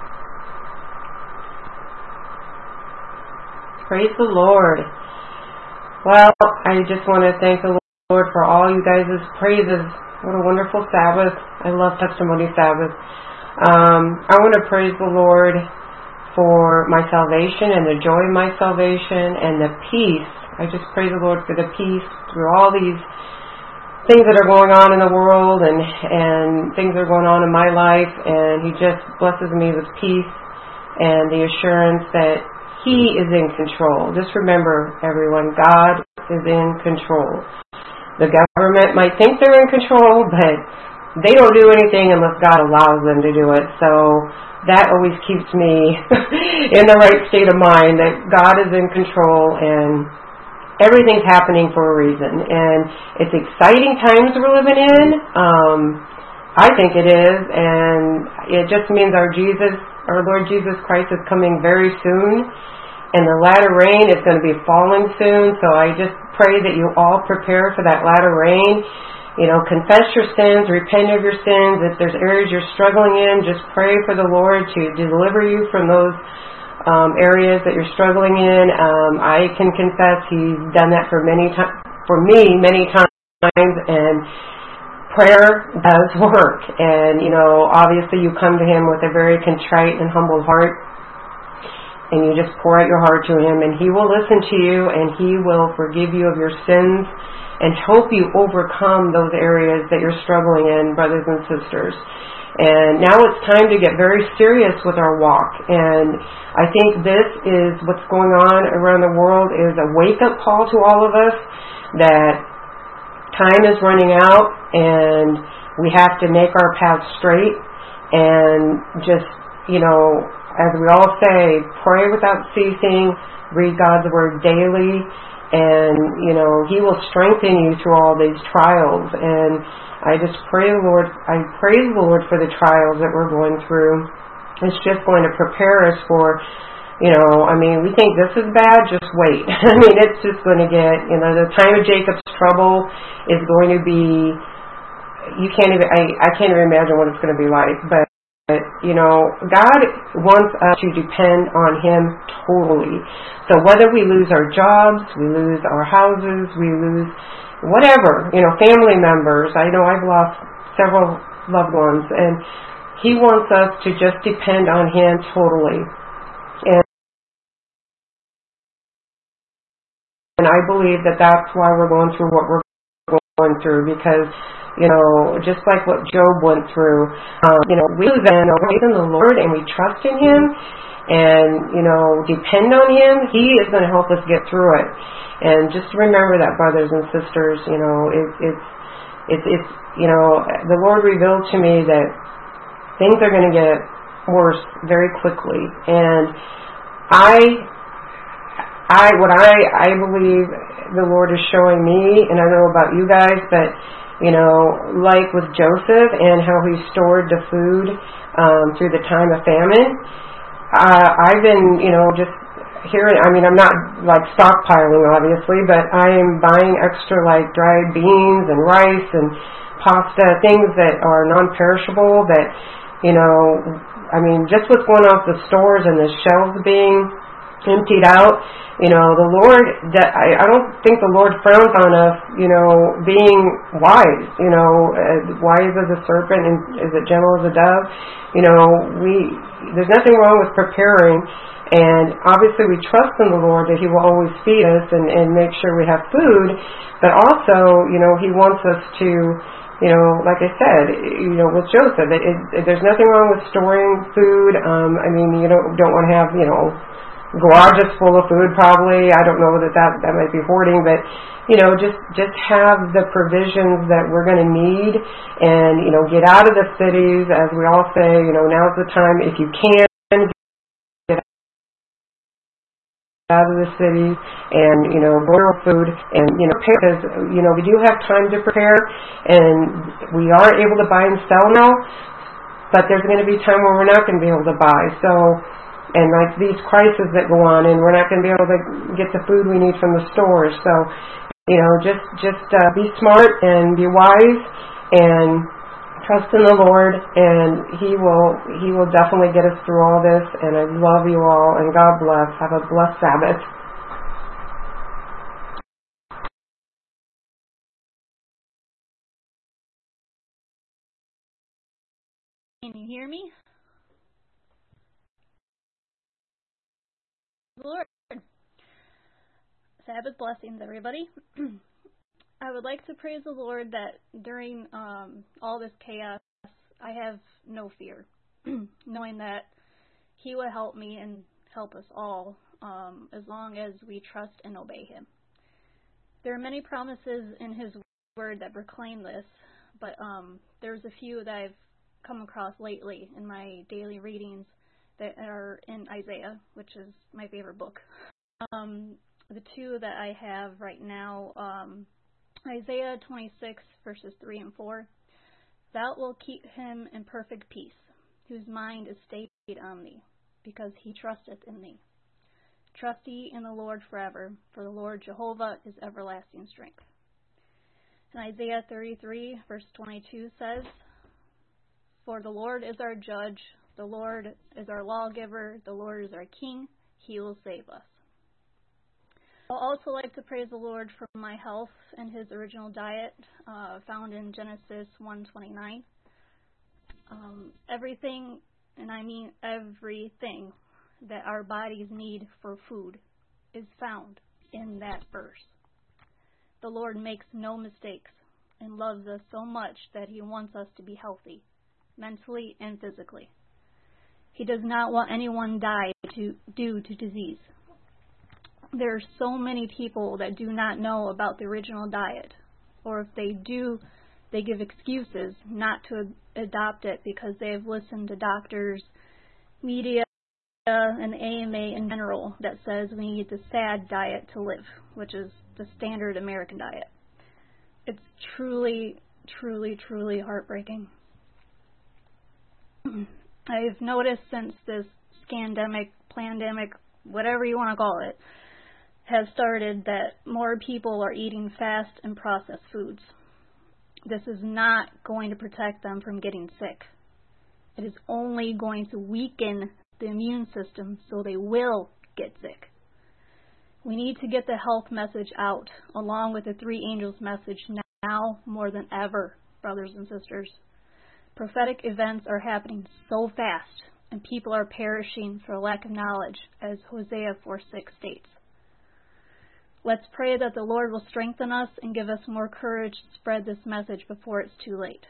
S5: Praise the Lord. Well, I just want to thank the Lord for all you guys' praises. What a wonderful Sabbath. I love Testimony Sabbath. Um, I want to praise the Lord for my salvation and the joy of my salvation and the peace. I just praise the Lord for the peace through all these things that are going on in the world and, and things that are going on in my life. And He just blesses me with peace and the assurance that He is in control. Just remember, everyone, God is in control. The government might think they're in control, but they don't do anything unless God allows them to do it. So that always keeps me in the right state of mind, that God is in control and everything's happening for a reason. And it's exciting times we're living in. Um, I think it is, and it just means our Jesus, our Lord Jesus Christ is coming very soon. And the latter rain is going to be falling soon, so I just pray that you all prepare for that latter rain. You know, confess your sins, repent of your sins. If there's areas you're struggling in, just pray for the Lord to deliver you from those um, areas that you're struggling in. Um, I can confess He's done that for many times, for me many times, and prayer does work. And you know, obviously, you come to Him with a very contrite and humble heart. And you just pour out your heart to Him, and He will listen to you, and He will forgive you of your sins and help you overcome those areas that you're struggling in, brothers and sisters. And now it's time to get very serious with our walk. And I think this is what's going on around the world, is a wake-up call to all of us that time is running out, and we have to make our path straight and just, you know, as we all say, pray without ceasing, read God's Word daily, and, you know, He will strengthen you through all these trials. And I just pray, Lord, I praise the Lord for the trials that we're going through. It's just going to prepare us for, you know, I mean, we think this is bad, just wait. I mean, it's just going to get, you know, the time of Jacob's trouble is going to be, you can't even, I, I can't even imagine what it's going to be like, but But, you know, God wants us to depend on Him totally. So whether we lose our jobs, we lose our houses, we lose whatever, you know, family members. I know I've lost several loved ones, and He wants us to just depend on Him totally. And, and I believe that that's why we're going through what we're going through, because you know, just like what Job went through, um, you know, we then faith in the Lord and we trust in Him and, you know, depend on Him. He is going to help us get through it. And just remember that, brothers and sisters, you know, it, it's, it's, it's, you know, the Lord revealed to me that things are going to get worse very quickly. And I, I, what I, I believe the Lord is showing me, and I don't know about you guys, but you know, like with Joseph and how he stored the food um, through the time of famine. Uh, I've been, you know, just hearing, I mean, I'm not like stockpiling, obviously, but I am buying extra like dried beans and rice and pasta, things that are non-perishable that, you know, I mean, just what's going off the stores and the shelves being emptied out. You know, the Lord, that I, I don't think the Lord frowns on us, you know, being wise, you know, uh, wise as a serpent and as gentle as a dove. You know, we, there's nothing wrong with preparing, and obviously we trust in the Lord that He will always feed us and, and make sure we have food, but also, you know, He wants us to, you know, like I said, you know, with Joseph, it, it, there's nothing wrong with storing food. Um, I mean, you don't, don't want to have, you know, garages full of food probably. I don't know that that, that might be hoarding, but, you know, just, just have the provisions that we're going to need and, you know, get out of the cities, as we all say, you know, now's the time, if you can, get out of the city and, you know, grow food and, you know, prepare, because, you know, we do have time to prepare and we are able to buy and sell now, but there's going to be time when we're not going to be able to buy. So, and like these crises that go on, and we're not going to be able to get the food we need from the stores. So, you know, just just uh, be smart and be wise and trust in the Lord, and He will He will definitely get us through all this. And I love you all, and God bless. Have a blessed Sabbath.
S6: Can you hear me? Lord. Sabbath blessings, everybody. I would like to praise the Lord that during um, all this chaos, I have no fear, knowing that He will help me and help us all um, as long as we trust and obey Him. There are many promises in His Word that proclaim this, but um, there's a few that I've come across lately in my daily readings that are in Isaiah, which is my favorite book. Um, the two that I have right now, um, Isaiah twenty-six, verses three and four. Thou wilt keep him in perfect peace, whose mind is stayed on thee, because he trusteth in thee. Trust ye in the Lord forever, for the Lord Jehovah is everlasting strength. And Isaiah thirty-three, verse twenty-two says, For the Lord is our judge, the Lord is our lawgiver, the Lord is our king, he will save us. I'll also like to praise the Lord for my health and his original diet, uh, found in Genesis one twenty-nine. Um, everything, and I mean everything, that our bodies need for food is found in that verse. The Lord makes no mistakes and loves us so much that he wants us to be healthy, mentally and physically. He does not want anyone die to, due to disease. There are so many people that do not know about the original diet, or if they do, they give excuses not to adopt it because they have listened to doctors, media, and the A M A in general that says we need the SAD diet to live, which is the standard American diet. It's truly, truly, truly heartbreaking. I've noticed since this scandemic, plandemic, whatever you want to call it, has started that more people are eating fast and processed foods. This is not going to protect them from getting sick. It is only going to weaken the immune system so they will get sick. We need to get the health message out, along with the three angels message now more than ever, brothers and sisters. Prophetic events are happening so fast, and people are perishing for lack of knowledge, as Hosea four six states. Let's pray that the Lord will strengthen us and give us more courage to spread this message before it's too late.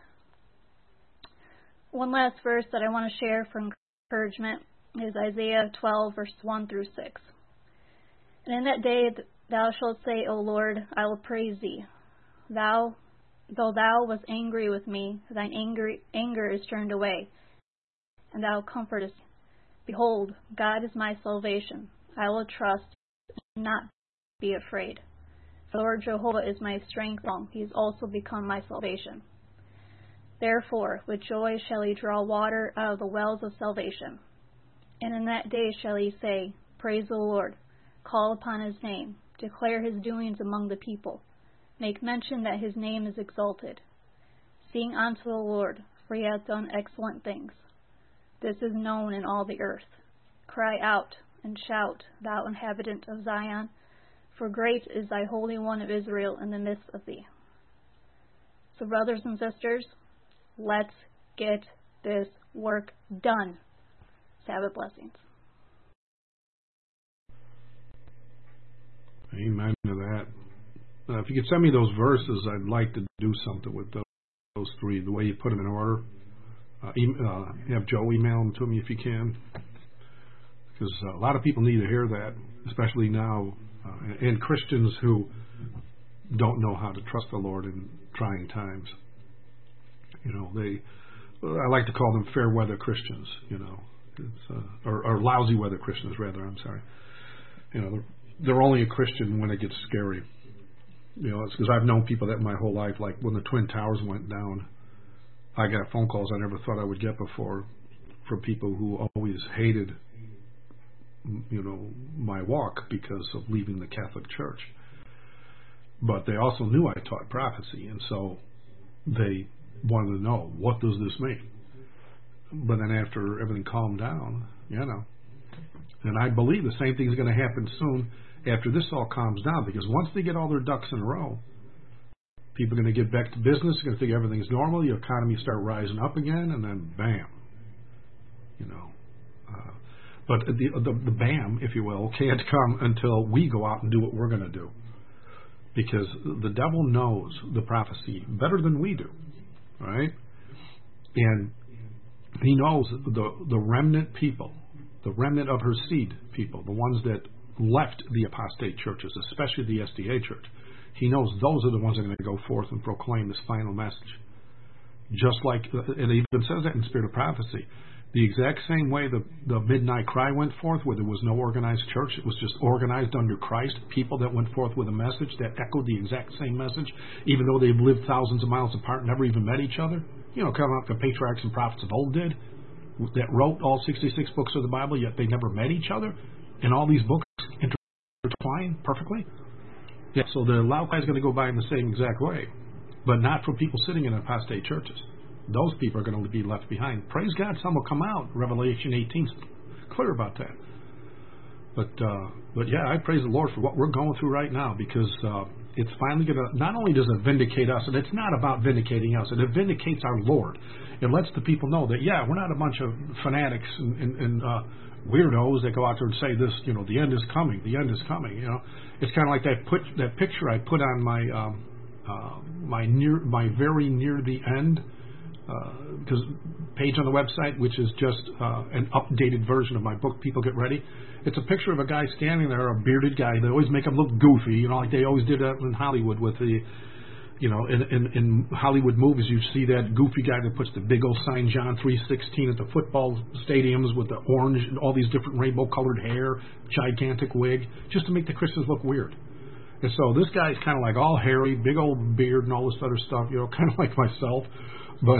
S6: One last verse that I want to share for encouragement is Isaiah twelve, verse one through six. And in that day thou shalt say, O Lord, I will praise thee. Thou, though thou wast angry with me, thine anger, anger is turned away, and thou comfortest me. Behold, God is my salvation. I will trust and not be afraid. The Lord Jehovah is my strength long. He has also become my salvation. Therefore, with joy shall he draw water out of the wells of salvation. And in that day shall he say, Praise the Lord. Call upon his name. Declare his doings among the people. Make mention that his name is exalted. Sing unto the Lord, for he hath done excellent things. This is known in all the earth. Cry out and shout, thou inhabitant of Zion, for great is thy Holy One of Israel in the midst of thee. So, brothers and sisters, let's get this work done. Sabbath blessings.
S1: Amen to that. Uh, if you could send me those verses, I'd like to do something with those, those three, the way you put them in order. Uh, e- uh, have Joe email them to me if you can. Because uh, a lot of people need to hear that, especially now, uh, and, and Christians who don't know how to trust the Lord in trying times. You know, they, I like to call them fair weather Christians, you know, it's, uh, or, or lousy weather Christians, rather, I'm sorry. You know, they're, they're only a Christian when it gets scary. You know, it's because I've known people that my whole life, like when the Twin Towers went down, I got phone calls I never thought I would get before from people who always hated, you know, my walk because of leaving the Catholic Church. But they also knew I taught prophecy, and so they wanted to know, what does this mean? But then after everything calmed down, you know, and I believe the same thing is going to happen soon after this all calms down, because once they get all their ducks in a row, people are going to get back to business, going to think everything's normal, the economy start rising up again, and then bam, you know. Uh, but the, the the bam, if you will, can't come until we go out and do what we're going to do, because the devil knows the prophecy better than we do, right? And he knows the the remnant people, the remnant of her seed people, the ones that left the apostate churches, especially the S D A church. He knows those are the ones that are going to go forth and proclaim this final message. Just like, it even says that in Spirit of Prophecy. The exact same way the, the midnight cry went forth, where there was no organized church, it was just organized under Christ, people that went forth with a message that echoed the exact same message, even though they've lived thousands of miles apart and never even met each other. You know, kind of like the patriarchs and prophets of old did, that wrote all sixty-six books of the Bible, yet they never met each other, and all these books intertwine perfectly. Yeah, so the Laokai is going to go by in the same exact way, but not for people sitting in apostate churches. Those people are going to be left behind. Praise God, some will come out. Revelation eighteen is clear about that. But uh, but yeah, I praise the Lord for what we're going through right now, because uh, it's finally going to, not only does it vindicate us, and it's not about vindicating us, it vindicates our Lord. It lets the people know that, yeah, we're not a bunch of fanatics and, and, and uh, weirdos that go out there and say this, you know, the end is coming, the end is coming. You know, it's kind of like that put that picture I put on my um, uh, my near my very near the end. Because uh, page on the website, which is just uh, an updated version of my book, People Get Ready. It's a picture of a guy standing there, a bearded guy. They always make him look goofy, you know, like they always did that in Hollywood with the, you know, in, in, in Hollywood movies, you see that goofy guy that puts the big old sign John three sixteen at the football stadiums with the orange and all these different rainbow-colored hair, gigantic wig, just to make the Christians look weird. And so this guy's kind of like all hairy, big old beard and all this other stuff, you know, kind of like myself. But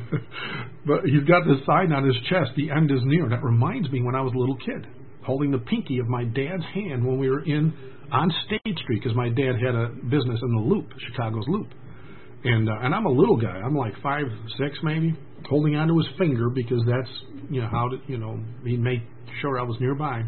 S1: but he's got this sign on his chest, the end is near. That reminds me when I was a little kid, holding the pinky of my dad's hand when we were in on State Street, because my dad had a business in the Loop, Chicago's Loop. And uh, and I'm a little guy. I'm like five, six maybe, holding onto his finger because that's, you know, how, to, you know, he made sure I was nearby.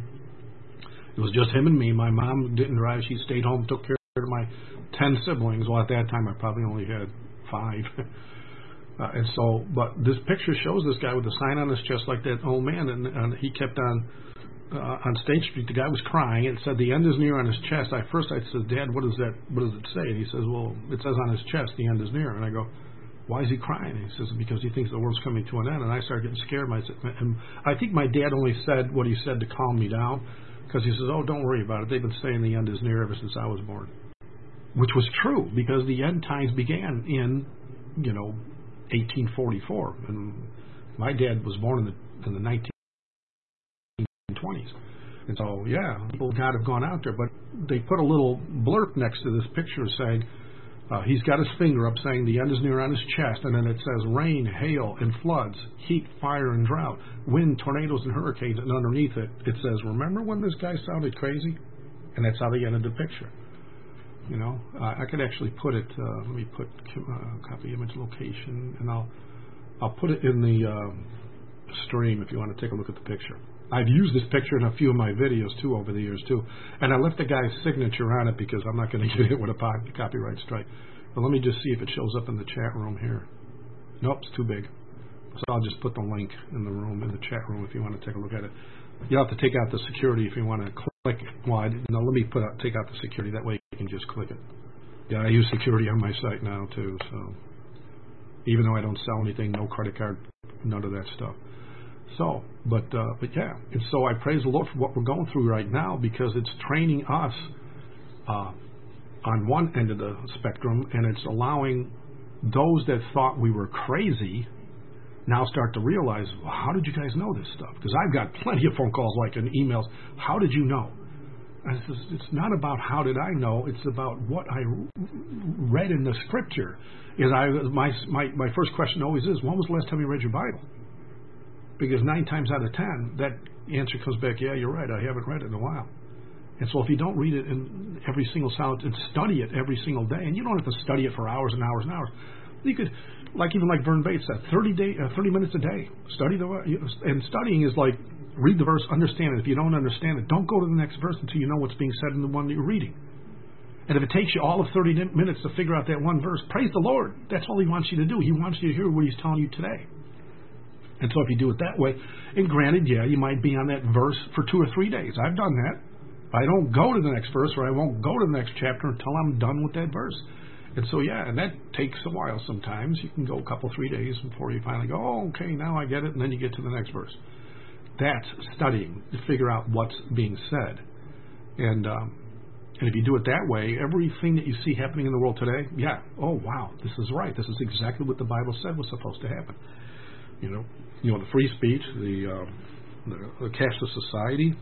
S1: It was just him and me. My mom didn't drive. She stayed home, took care of my ten siblings. Well, at that time, I probably only had five. Uh, and so, but this picture shows this guy with a sign on his chest like that old man, and, and he kept on uh, on State Street. The guy was crying. It said the end is near on his chest. I first I said, Dad, what does that? What does it say? And he says, well, it says on his chest the end is near. And I go, why is he crying? And he says, because he thinks the world's coming to an end. And I started getting scared. I said, and I think my dad only said what he said to calm me down, because he says, oh, don't worry about it. They've been saying the end is near ever since I was born, which was true, because the end times began in, you know, eighteen forty-four, and my dad was born in the in the nineteen twenties. And so, yeah, people got have gone out there, but they put a little blurb next to this picture saying uh, he's got his finger up saying the end is near on his chest, and then it says rain, hail, and floods, heat, fire, and drought, wind, tornadoes, and hurricanes, and underneath it, it says, remember when this guy sounded crazy? And that's how they ended the picture. You know, uh, I could actually put it. Uh, let me put uh, copy image location, and I'll I'll put it in the um, stream if you want to take a look at the picture. I've used this picture in a few of my videos too over the years too, and I left the guy's signature on it because I'm not going to get hit with a po- copyright strike. But let me just see if it shows up in the chat room here. Nope, it's too big. So I'll just put the link in the room in the chat room if you want to take a look at it. You'll have to take out the security if you want to click it. Well, I, no, let me put out, take out the security. That way you can just click it. Yeah, I use security on my site now too. So even though I don't sell anything, no credit card, none of that stuff. So, but uh, but yeah, and so I praise the Lord for what we're going through right now, because it's training us uh, on one end of the spectrum, and it's allowing those that thought we were crazy now start to realize, well, how did you guys know this stuff? Because I've got plenty of phone calls, like, and emails. How did you know? And it's, just, it's not about how did I know. It's about what I read in the Scripture. Is I my my my first question always is, when was the last time you read your Bible? Because nine times out of ten, that answer comes back, yeah, you're right, I haven't read it in a while. And so if you don't read it in every single sound and study it every single day, and you don't have to study it for hours and hours and hours, you could, like even like Vern Bates said, thirty day, uh, thirty minutes a day. Study the and studying is like read the verse, understand it. If you don't understand it, don't go to the next verse until you know what's being said in the one that you're reading. And if it takes you all of thirty minutes to figure out that one verse, praise the Lord. That's all He wants you to do. He wants you to hear what He's telling you today. And so if you do it that way, and granted, yeah, you might be on that verse for two or three days. I've done that. I don't go to the next verse, or I won't go to the next chapter until I'm done with that verse. And so, yeah, and that takes a while sometimes. You can go a couple, three days before you finally go, oh, okay, now I get it, and then you get to the next verse. That's studying to figure out what's being said. And um, And if you do it that way, everything that you see happening in the world today, yeah, oh wow, this is right. This is exactly what the Bible said was supposed to happen. You know, you know, the free speech, the uh, the, the cashless society,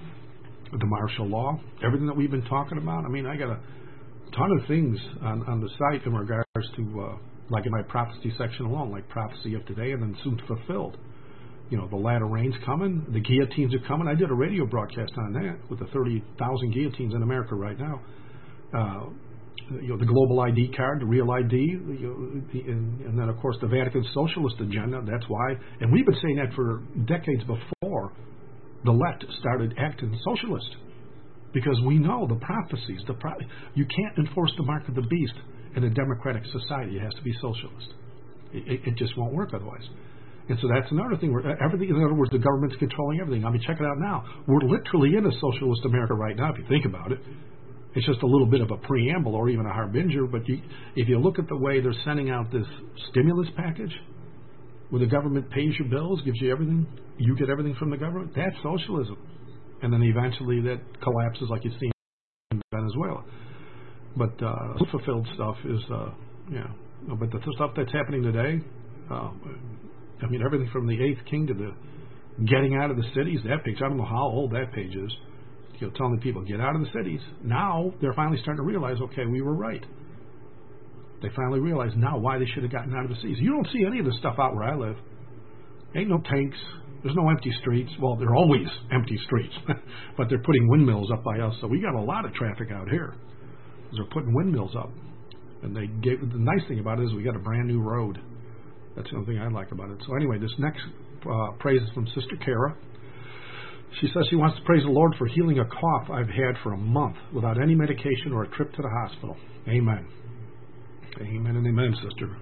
S1: the martial law, everything that we've been talking about. I mean, I got a ton of things on, on the site in regards to, uh, like in my prophecy section alone, like prophecy of today and then soon fulfilled. You know, the latter rain's coming, the guillotines are coming. I did a radio broadcast on that with the thirty thousand guillotines in America right now. Uh, you know, the global I D card, the real I D, you know, the, and, and then, of course, the Vatican socialist agenda. That's why. And we've been saying that for decades before the left started acting socialist. Because we know the prophecies. The pro- you can't enforce the mark of the beast in a democratic society. It has to be socialist. It, it just won't work otherwise. And so that's another thing. Where everything, in other words, the government's controlling everything. I mean, check it out now. We're literally in a socialist America right now, if you think about it. It's just a little bit of a preamble or even a harbinger. But you, if you look at the way they're sending out this stimulus package, where the government pays your bills, gives you everything, you get everything from the government, that's socialism. And then eventually that collapses like you see in Venezuela. But uh, fulfilled stuff is, uh, yeah. But the stuff that's happening today, uh, I mean, everything from the Eighth King to the getting out of the cities, that page, I don't know how old that page is, you know, telling people, get out of the cities. Now they're finally starting to realize, okay, we were right. They finally realize now why they should have gotten out of the cities. You don't see any of this stuff out where I live. Ain't no tanks. There's no empty streets. Well, there are always empty streets, but they're putting windmills up by us, so we got a lot of traffic out here. They're putting windmills up, and they gave. The nice thing about it is we got a brand new road. That's the only thing I like about it. So anyway, this next uh, praise is from Sister Kara. She says she wants to praise the Lord for healing a cough I've had for a month without any medication or a trip to the hospital. Amen. Amen and amen, sister.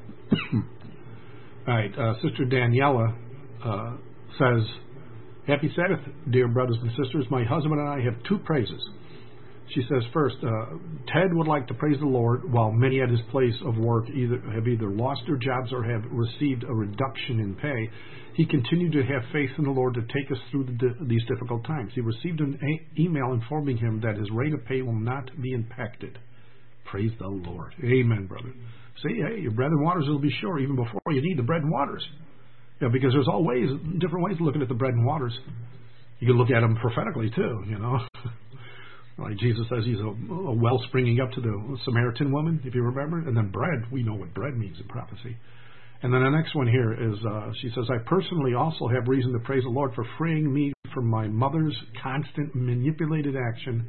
S1: All right, uh, Sister Daniela uh, says, Happy Sabbath, dear brothers and sisters. My husband and I have two praises. She says, first, uh, Ted would like to praise the Lord while many at his place of work either have either lost their jobs or have received a reduction in pay. He continued to have faith in the Lord to take us through the, these difficult times. He received an a- email informing him that his rate of pay will not be impacted. Praise the Lord. Amen, brother. See, hey, your bread and waters will be sure even before you need the bread and waters. Yeah, because there's all ways, different ways of looking at the bread and waters. You can look at them prophetically too, you know. Like Jesus says, he's a, a well springing up to the Samaritan woman, if you remember. And then bread, we know what bread means in prophecy. And then the next one here is, uh, she says, I personally also have reason to praise the Lord for freeing me from my mother's constant manipulated action.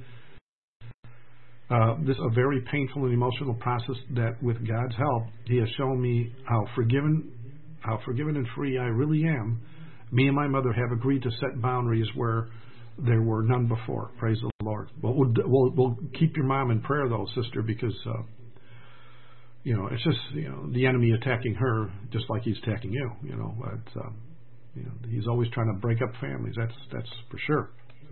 S1: Uh, this is a very painful and emotional process that, with God's help, He has shown me how forgiven, how forgiven and free I really am. Me and my mother have agreed to set boundaries where there were none before. Praise the Lord. Well, we'll, we'll, we'll keep your mom in prayer, though, sister, because uh, you know it's just you know the enemy attacking her just like he's attacking you. You know, but, uh, you know he's always trying to break up families. That's that's for sure.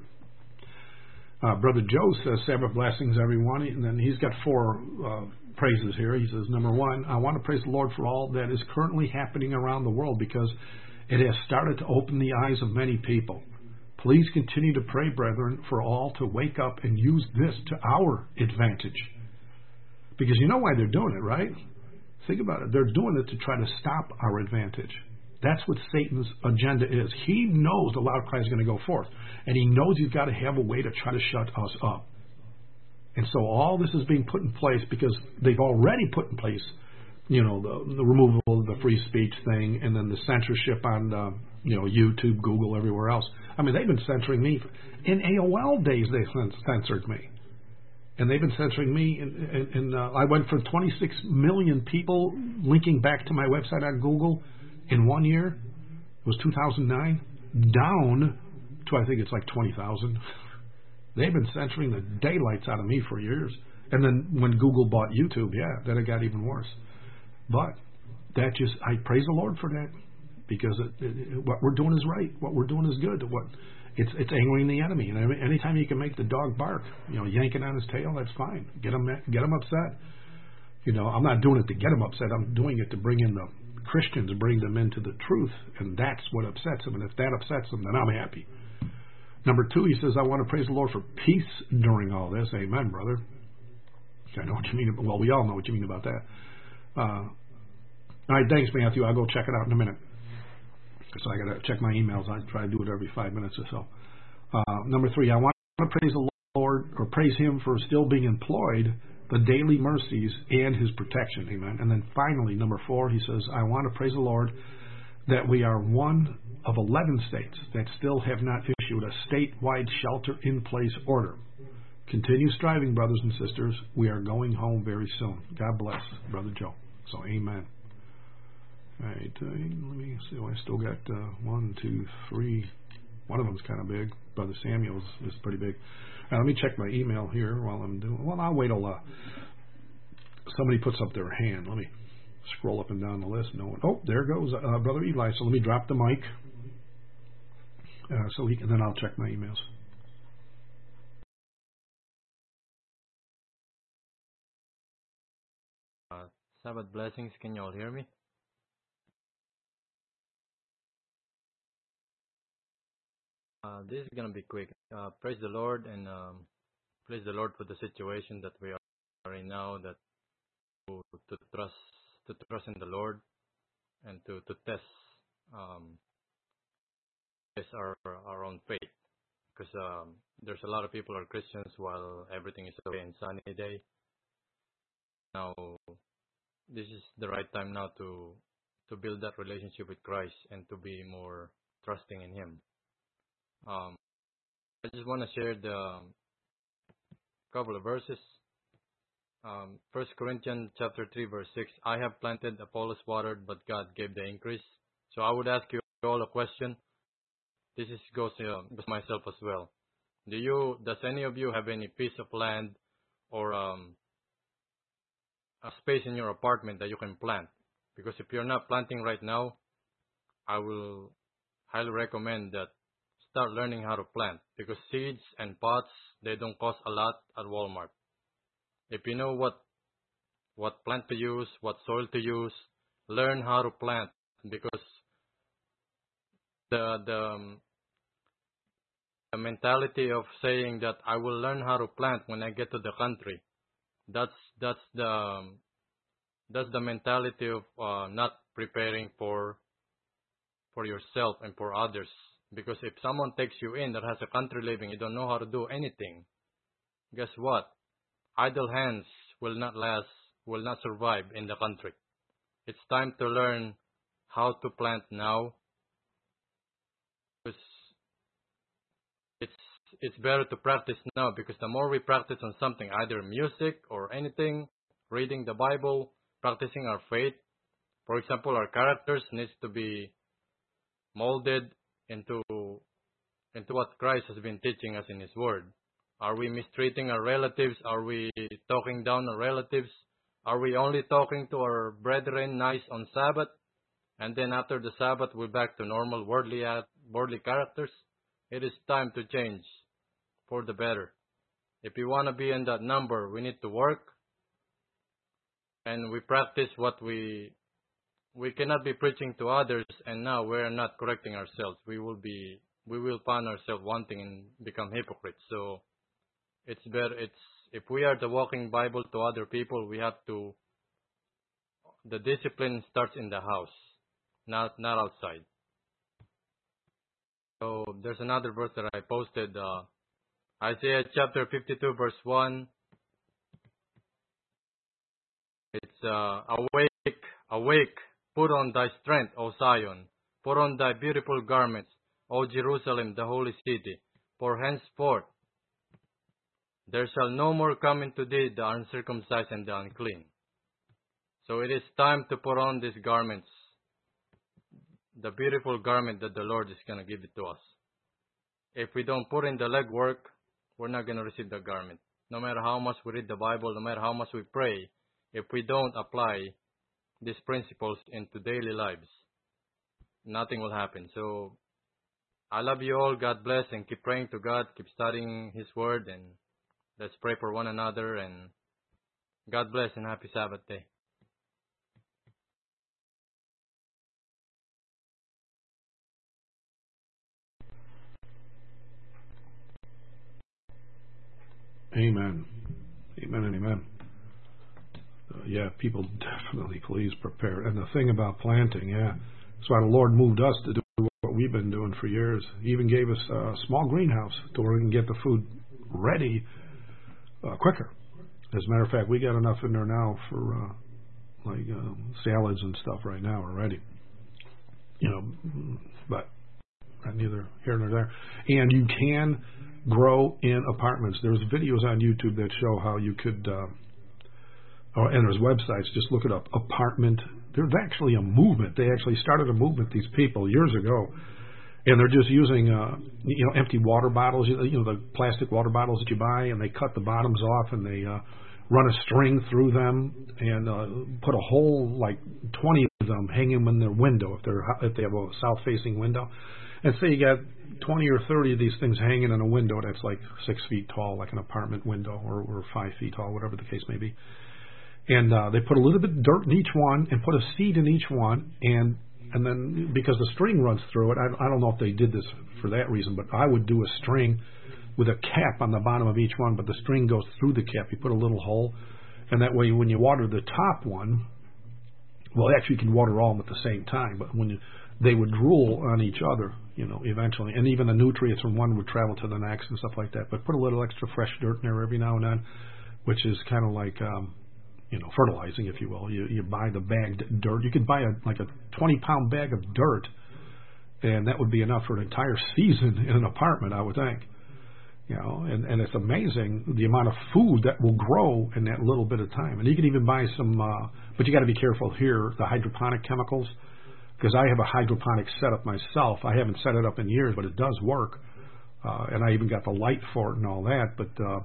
S1: Uh, Brother Joe says, Sabbath blessings, everyone. And then he's got four uh, praises here. He says, number one, I want to praise the Lord for all that is currently happening around the world because it has started to open the eyes of many people. Please continue to pray, brethren, for all to wake up and use this to our advantage. Because you know why they're doing it, right? Think about it. They're doing it to try to stop our advantage. That's what Satan's agenda is. He knows the loud cry is going to go forth. And he knows he's got to have a way to try to shut us up. And so all this is being put in place because they've already put in place, you know, the, the removal of the free speech thing and then the censorship on, uh, you know, YouTube, Google, everywhere else. I mean, they've been censoring me. In A O L days, they censored me. And they've been censoring me. And, and, and uh, I went from twenty-six million people linking back to my website on Google in one year, it was two thousand nine, down to I think it's like twenty thousand. They've been censoring the daylights out of me for years. And then when Google bought YouTube, yeah, then it got even worse. But that just, I praise the Lord for that because it, it, what we're doing is right. What we're doing is good. What it's it's angering the enemy. And anytime you can make the dog bark, you know, yanking on his tail, that's fine. Get him get him upset. You know, I'm not doing it to get him upset. I'm doing it to bring in the Christians, bring them into the truth, and that's what upsets them. And if that upsets them, then I'm happy. Number two, he says, I want to praise the Lord for peace during all this. Amen, brother. I know what you mean. Well, we all know what you mean about that. Uh, all right, thanks, Matthew. I'll go check it out in a minute. So I got to check my emails. I try to do it every five minutes or so. Uh, number three, I want to praise the Lord or praise Him for still being employed, the daily mercies and His protection. Amen. And then finally, number four, he says, I want to praise the Lord that we are one of eleven states that still have not issued a statewide shelter-in-place order. Continue striving, brothers and sisters. We are going home very soon. God bless, Brother Joe. So, amen. All right, uh, let me see. I still got uh, one, two, three. One of them's kind of big. Brother Samuel's is pretty big. Uh, let me check my email here while I'm doing. Well, I'll wait till uh, somebody puts up their hand. Let me scroll up and down the list. No one. Oh, there goes uh, Brother Eli. So let me drop the mic. Uh, so he can, then I'll check my emails.
S7: Uh, Sabbath blessings. Can you all hear me? Uh, this is gonna be quick. Uh, praise the Lord and um, praise the Lord for the situation that we are in now. That to, to trust, to trust in the Lord, and to to test, um, test our our own faith. Because um, there's a lot of people are Christians while everything is okay and sunny day. Now, this is the right time now to to build that relationship with Christ and to be more trusting in Him. Um, I just want to share the um, couple of verses. Um, First Corinthians chapter three verse six. I have planted, Apollos watered, but God gave the increase. So I would ask you all a question. This is goes uh, with myself as well. Do you? Does any of you have any piece of land or um, a space in your apartment that you can plant? Because if you're not planting right now, I will highly recommend that start learning how to plant, because seeds and pots, they don't cost a lot at Walmart. If you know what what plant to use, what soil to use, learn how to plant, because the the um, the mentality of saying that I will learn how to plant when I get to the country, that's that's the um, that's the mentality of uh, not preparing for for yourself and for others. Because if someone takes you in that has a country living, you don't know how to do anything, guess what? Idle hands will not last, will not survive in the country. It's time to learn how to plant now. Because it's it's better to practice now, because the more we practice on something, either music or anything, reading the Bible, practicing our faith. For example, our characters needs to be molded into into what Christ has been teaching us in His Word. Are we mistreating our relatives? Are we talking down our relatives? Are we only talking to our brethren nice on Sabbath, and then after the Sabbath we're back to normal worldly worldly characters? It is time to change for the better. If we want to be in that number, we need to work, and we practice what we We cannot be preaching to others and now we are not correcting ourselves. We will be, we will find ourselves wanting and become hypocrites. So it's better, it's, if we are the walking Bible to other people, we have to, the discipline starts in the house, not, not outside. So there's another verse that I posted, uh, Isaiah chapter fifty-two verse one. It's, uh, awake, awake. Put on thy strength, O Zion. Put on thy beautiful garments, O Jerusalem, the holy city. For henceforth there shall no more come into thee the uncircumcised and the unclean. So it is time to put on these garments, the beautiful garment that the Lord is going to give it to us. If we don't put in the legwork, we're not going to receive the garment. No matter how much we read the Bible, no matter how much we pray, if we don't apply these principles into daily lives, nothing will happen. So I love you all. God bless, and keep praying to God, keep studying His Word, and let's pray for one another, and God bless and happy Sabbath day.
S1: Amen. Amen and amen. Uh, yeah, people definitely please prepare. And the thing about planting, yeah, that's why the Lord moved us to do what we've been doing for years. He even gave us a small greenhouse to where we can get the food ready uh, quicker. As a matter of fact, we got enough in there now for uh, like uh, salads and stuff right now already. You know, but neither here nor there. And you can grow in apartments. There's videos on YouTube that show how you could, uh, oh, and there's websites. Just look it up. Apartment. There's actually a movement. They actually started a movement. These people years ago, and they're just using, uh, you know, empty water bottles. You know, the plastic water bottles that you buy, and they cut the bottoms off, and they uh, run a string through them, and uh, put a whole like twenty of them, hang them in their window if they're if they have a south-facing window. And say you got twenty or thirty of these things hanging in a window that's like six feet tall, like an apartment window, or, or five feet tall, whatever the case may be. And uh, they put a little bit of dirt in each one and put a seed in each one. And and then because the string runs through it, I, I don't know if they did this for that reason, but I would do a string with a cap on the bottom of each one, but the string goes through the cap. You put a little hole, and that way when you water the top one, well, actually you can water all of them at the same time, but when you they would drool on each other, you know, eventually. And even the nutrients from one would travel to the next and stuff like that. But put a little extra fresh dirt in there every now and then, which is kind of like, um, you know, fertilizing, if you will. You you buy the bagged dirt. You could buy a like a twenty-pound bag of dirt, and that would be enough for an entire season in an apartment, I would think. You know, and, and it's amazing the amount of food that will grow in that little bit of time. And you can even buy some, uh, but you got to be careful here, the hydroponic chemicals. Because I have a hydroponic setup myself. I haven't set it up in years, but it does work. Uh, and I even got the light for it and all that. But uh,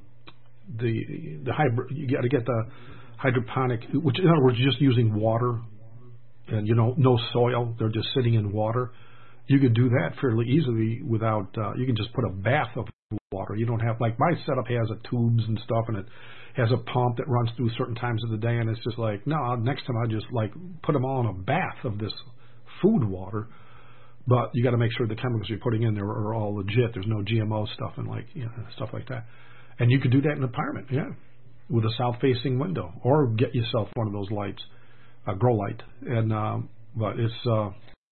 S1: the the hybrid, you got to get the hydroponic, which in other words, just using water and, you know, no soil. They're just sitting in water. You could do that fairly easily without, uh, you can just put a bath of water. You don't have, like my setup has a tubes and stuff, and it has a pump that runs through certain times of the day, and it's just like, no, next time I just like put them all in a bath of this food water. But you got to make sure the chemicals you're putting in there are all legit. There's no G M O stuff and like, you know, stuff like that. And you could do that in an apartment, yeah, with a south-facing window, or get yourself one of those lights, a grow light. And um, but it's uh,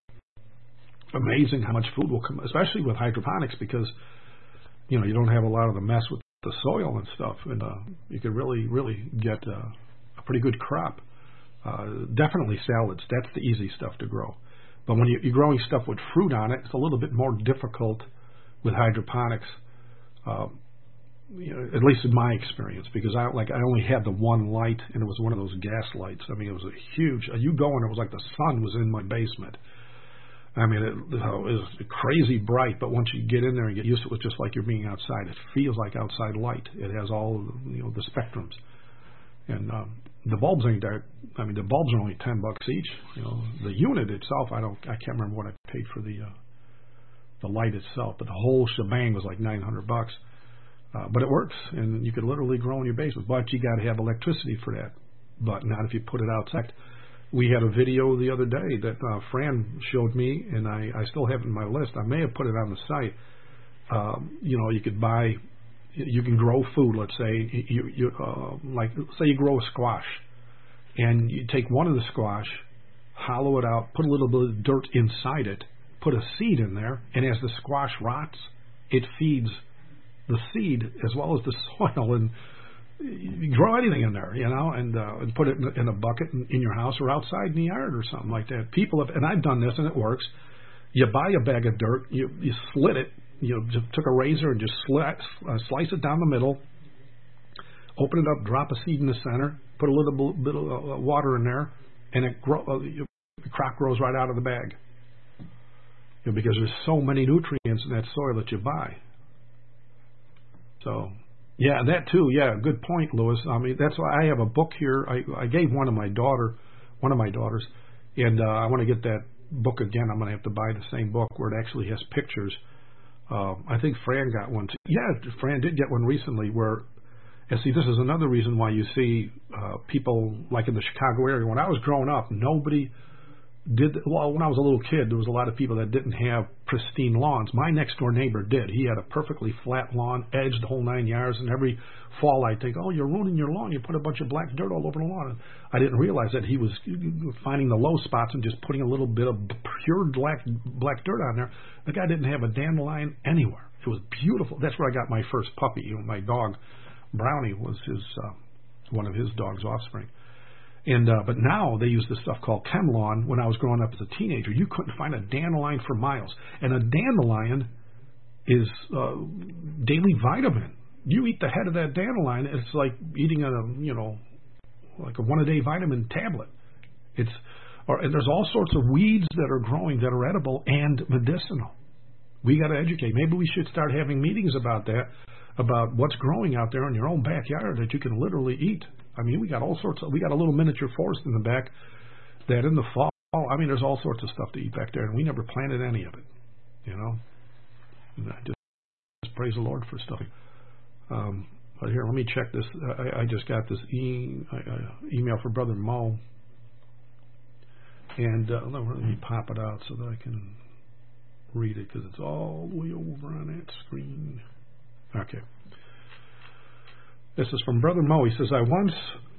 S1: amazing how much food will come, especially with hydroponics, because you know you don't have a lot of the mess with the soil and stuff, and uh, you can really, really get uh, a pretty good crop. Uh, definitely salads. That's the easy stuff to grow. But when you, you're growing stuff with fruit on it, it's a little bit more difficult with hydroponics. Uh, you know, at least in my experience, because I like I only had the one light, and it was one of those gas lights. I mean, it was a huge. You go in, it was like the sun was in my basement. I mean, it, it was crazy bright, but once you get in there and get used to it, it's just like you're being outside. It feels like outside light. It has all, you know, the spectrums. And um, the bulbs ain't that. I mean, the bulbs are only ten bucks each. You know, the unit itself, I don't, I can't remember what I paid for the uh, the light itself, but the whole shebang was like nine hundred bucks. Uh, but it works, and you could literally grow in your basement. But you got to have electricity for that. But not if you put it outside. We had a video the other day that uh, Fran showed me, and I, I still have it in my list. I may have put it on the site. Um, you know, you could buy, you can grow food. Let's say you, you uh, like, say you grow a squash, and you take one of the squash, hollow it out, put a little bit of dirt inside it, put a seed in there, and as the squash rots, it feeds the seed as well as the soil, and you grow anything in there, you know, and, uh, and put it in, in a bucket in, in your house or outside in the yard or something like that. People have, and I've done this and it works. You buy a bag of dirt, you you slit it, you just took a razor and just slit, uh, slice it down the middle, open it up, drop a seed in the center, put a little bit of uh, water in there, and it grow, uh, the crop grows right out of the bag. You know, because there's so many nutrients in that soil that you buy. So, yeah, that too. Yeah, good point, Louis. I mean, that's why I have a book here. I, I gave one of my daughter, one of my daughters, and uh, I want to get that book again. I'm going to have to buy the same book where it actually has pictures. Uh, I think Fran got one too. Yeah, Fran did get one recently. Where, and see, this is another reason why you see uh, people like in the Chicago area. When I was growing up, nobody did well, when I was a little kid, there was a lot of people that didn't have pristine lawns. My next door neighbor did. He had a perfectly flat lawn, edged the whole nine yards, and every fall I'd think, oh, you're ruining your lawn. You put a bunch of black dirt all over the lawn. And I didn't realize that he was finding the low spots and just putting a little bit of pure black black dirt on there. The guy didn't have a dandelion anywhere. It was beautiful. That's where I got my first puppy. You know, my dog, Brownie, was his uh, one of his dog's offspring. And uh, but now they use this stuff called ChemLawn. When I was growing up as a teenager, you couldn't find a dandelion for miles. And a dandelion is uh, daily vitamin. You eat the head of that dandelion, it's like eating a you know like a one a day vitamin tablet. It's or and there's all sorts of weeds that are growing that are edible and medicinal. We got to educate. Maybe we should start having meetings about that, about what's growing out there in your own backyard that you can literally eat. I mean, we got all sorts of, we got a little miniature forest in the back that in the fall, I mean, there's all sorts of stuff to eat back there, and we never planted any of it, you know. And I just, just praise the Lord for stuff. Um, but here, let me check this. I, I just got this e, uh, email from Brother Mo, and uh, let me pop it out so that I can read it, because it's all the way over on that screen. Okay. This is from Brother Mo. He says, I once,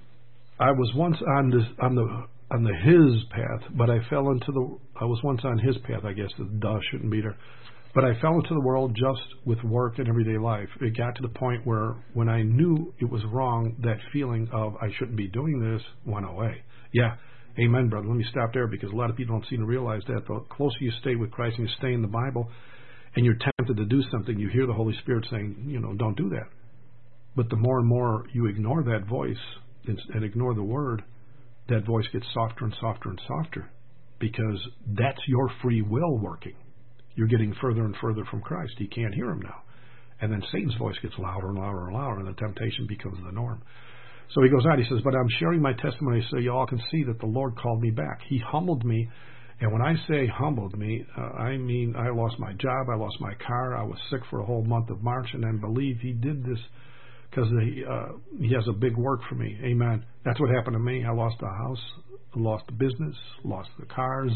S1: I was once on this, on the, on the his path, but I fell into the, I was once on his path, I guess, the duh shouldn't be there. But I fell into the world just with work and everyday life. It got to the point where when I knew it was wrong, that feeling of I shouldn't be doing this went away. Yeah, amen, brother. Let me stop there, because a lot of people don't seem to realize that the closer you stay with Christ and you stay in the Bible and you're tempted to do something, you hear the Holy Spirit saying, you know, don't do that. But the more and more you ignore that voice and, and ignore the word, that voice gets softer and softer and softer, because that's your free will working. You're getting further and further from Christ. You can't hear him now. And then Satan's voice gets louder and louder and louder, and the temptation becomes the norm. So he goes out, he says, but I'm sharing my testimony so you all can see that the Lord called me back. He humbled me. And when I say humbled me, uh, I mean I lost my job, I lost my car, I was sick for a whole month of March, and then believe he did this because he, uh, he has a big work for me. Amen. That's what happened to me. I lost the house, lost the business, lost the cars.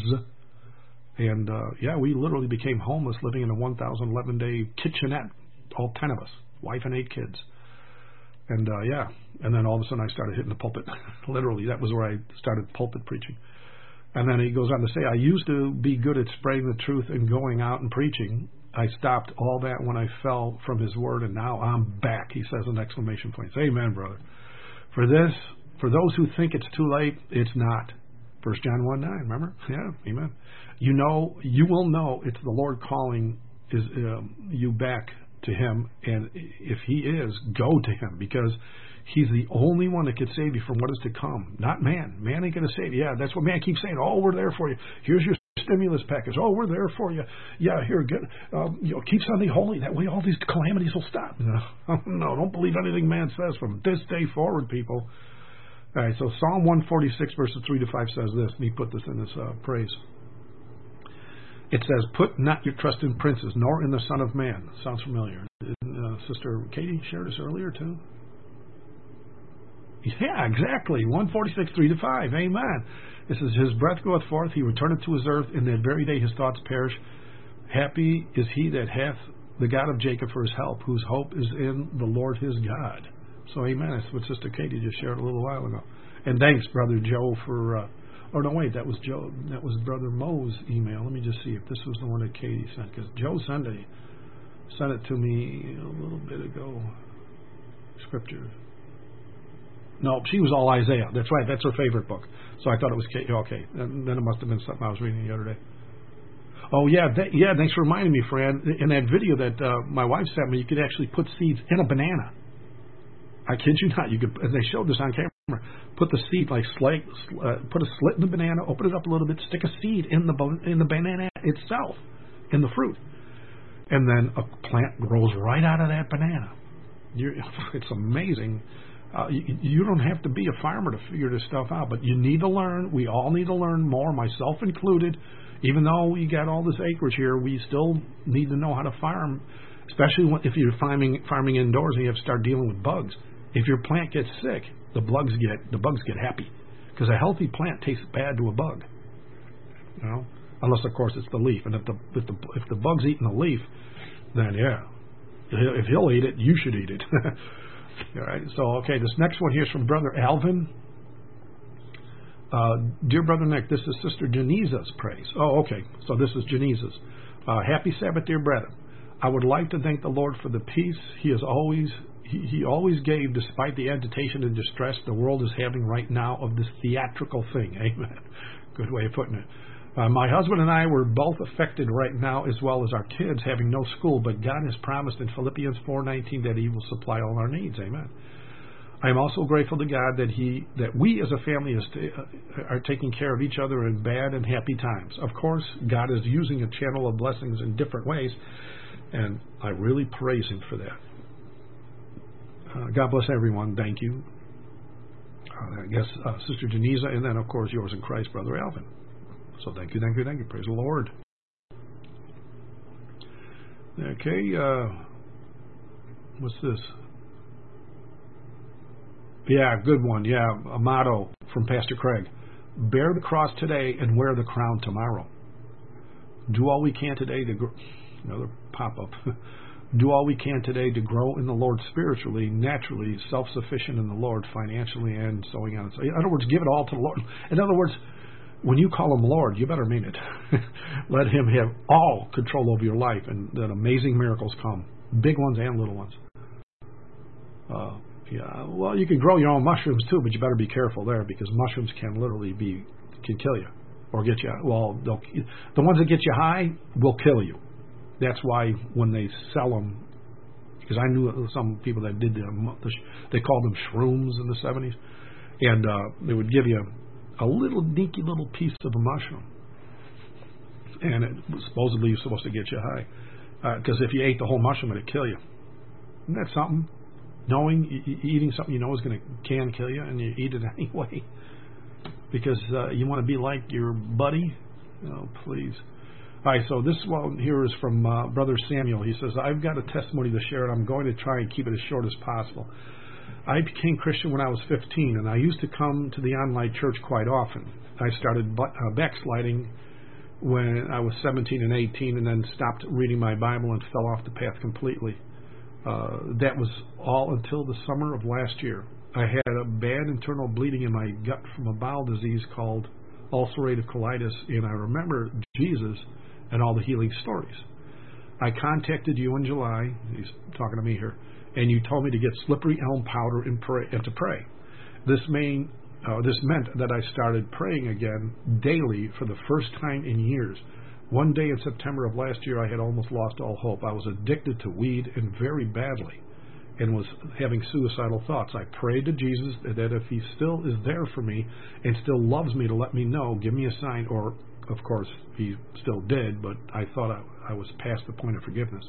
S1: And, uh, yeah, we literally became homeless, living in a one thousand eleven day kitchenette, all ten of us, wife and eight kids. And, uh, yeah, and then all of a sudden I started hitting the pulpit. Literally, that was where I started pulpit preaching. And then he goes on to say, I used to be good at spreading the truth and going out and preaching. I stopped all that when I fell from his word, and now I'm back, he says in exclamation points. Amen, brother. For this, for those who think it's too late, it's not. First John one nine, remember? Yeah, amen. You know, you will know it's the Lord calling is um, you back to him, and if he is, go to him, because he's the only one that can save you from what is to come, not man. Man ain't going to save you. Yeah, that's what man keeps saying. Oh, we're there for you. Here's your stimulus package. Oh, we're there for you. Yeah, here, get, um, you know, keep Sunday holy. That way all these calamities will stop. No, no, don't believe anything man says from this day forward, people. All right, so Psalm one forty-six, verses three to five says this. Let me put this in this uh, praise. It says, put not your trust in princes, nor in the Son of Man. Sounds familiar. Uh, Sister Katie shared this earlier, too. Yeah, exactly. one forty-six, three to five. Amen. It says, his breath goeth forth, he returneth to his earth, in that very day his thoughts perish. Happy is he that hath the God of Jacob for his help, whose hope is in the Lord his God. So, amen. That's what Sister Katie just shared a little while ago. And thanks, Brother Joe, for... Uh, oh, no, wait, that was Joe. That was Brother Mo's email. Let me just see if this was the one that Katie sent, because Joe Sunday sent it to me a little bit ago. Scripture. No, she was all Isaiah. That's right. That's her favorite book. So I thought it was Katie. Okay. And then it must have been something I was reading the other day. Oh, yeah. That, yeah, thanks for reminding me, Fran. In that video that uh, my wife sent me, you could actually put seeds in a banana. I kid you not. You could, and they showed this on camera. Put the seed, like, slight, uh, put a slit in the banana, open it up a little bit, stick a seed in the in the banana itself, in the fruit. And then a plant grows right out of that banana. You're, it's amazing. Uh, you, you don't have to be a farmer to figure this stuff out, but you need to learn. We all need to learn more, myself included. Even though we got all this acreage here, we still need to know how to farm, especially when, if you're farming, farming indoors and you have to start dealing with bugs. If your plant gets sick, the bugs get the bugs get happy, because a healthy plant tastes bad to a bug. You know, unless of course it's the leaf. And if the if the if the bug's eating the leaf, then yeah, if he'll eat it, you should eat it. All right. So okay, this next one here is from Brother Alvin. Uh, dear Brother Nick, this is Sister Janiza's praise. Oh, okay. So this is Janiza's. Uh, happy Sabbath, dear brethren. I would like to thank the Lord for the peace He has always he, he always gave, despite the agitation and distress the world is having right now of this theatrical thing. Amen. Good way of putting it. Uh, my husband and I were both affected right now, as well as our kids having no school. But God has promised in Philippians four nineteen that He will supply all our needs. Amen. I am also grateful to God that He that we as a family is t- uh, are taking care of each other in bad and happy times. Of course, God is using a channel of blessings in different ways, and I really praise Him for that. Uh, God bless everyone. Thank you. Uh, I guess uh, Sister Janiza, and then of course yours in Christ, Brother Alvin. So thank you, thank you, thank you. Praise the Lord. Okay, uh, what's this? Yeah, good one. Yeah, a motto from Pastor Craig. Bear the cross today and wear the crown tomorrow. Do all we can today to grow. Another pop-up. Do all we can today to grow in the Lord spiritually, naturally, self-sufficient in the Lord, financially, and so on. In other words, give it all to the Lord. In other words, when you call Him Lord, you better mean it. Let Him have all control over your life, and then amazing miracles come, big ones and little ones. Uh, yeah, well, you can grow your own mushrooms too, but you better be careful there, because mushrooms can literally be can kill you or get you. Well, they'll, the ones that get you high will kill you. That's why when they sell them, because I knew some people that did them, they called them shrooms in the seventies, and uh, they would give you a little dinky little piece of a mushroom, and it was supposedly you're supposed to get you high, because uh, if you ate the whole mushroom, it'd kill you. Isn't that something? Knowing eating something you know is going to can kill you, and you eat it anyway because uh, you want to be like your buddy. Oh, please. All right, so this one here is from uh, Brother Samuel. He says, I've got a testimony to share, and I'm going to try and keep it as short as possible. I became Christian when I was fifteen, and I used to come to the online church quite often. I started uh, backsliding when I was seventeen and eighteen, and then stopped reading my Bible and fell off the path completely. Uh, that was all until the summer of last year. I had a bad internal bleeding in my gut from a bowel disease called ulcerative colitis, and I remember Jesus and all the healing stories. I contacted you in July, he's talking to me here, and you told me to get slippery elm powder and, pray, and to pray. This, main, uh, this meant that I started praying again daily for the first time in years. One day in September of last year, I had almost lost all hope. I was addicted to weed, and very badly, and was having suicidal thoughts. I prayed to Jesus that if He still is there for me and still loves me, to let me know, give me a sign, or, of course, He still did, but I thought I, I was past the point of forgiveness.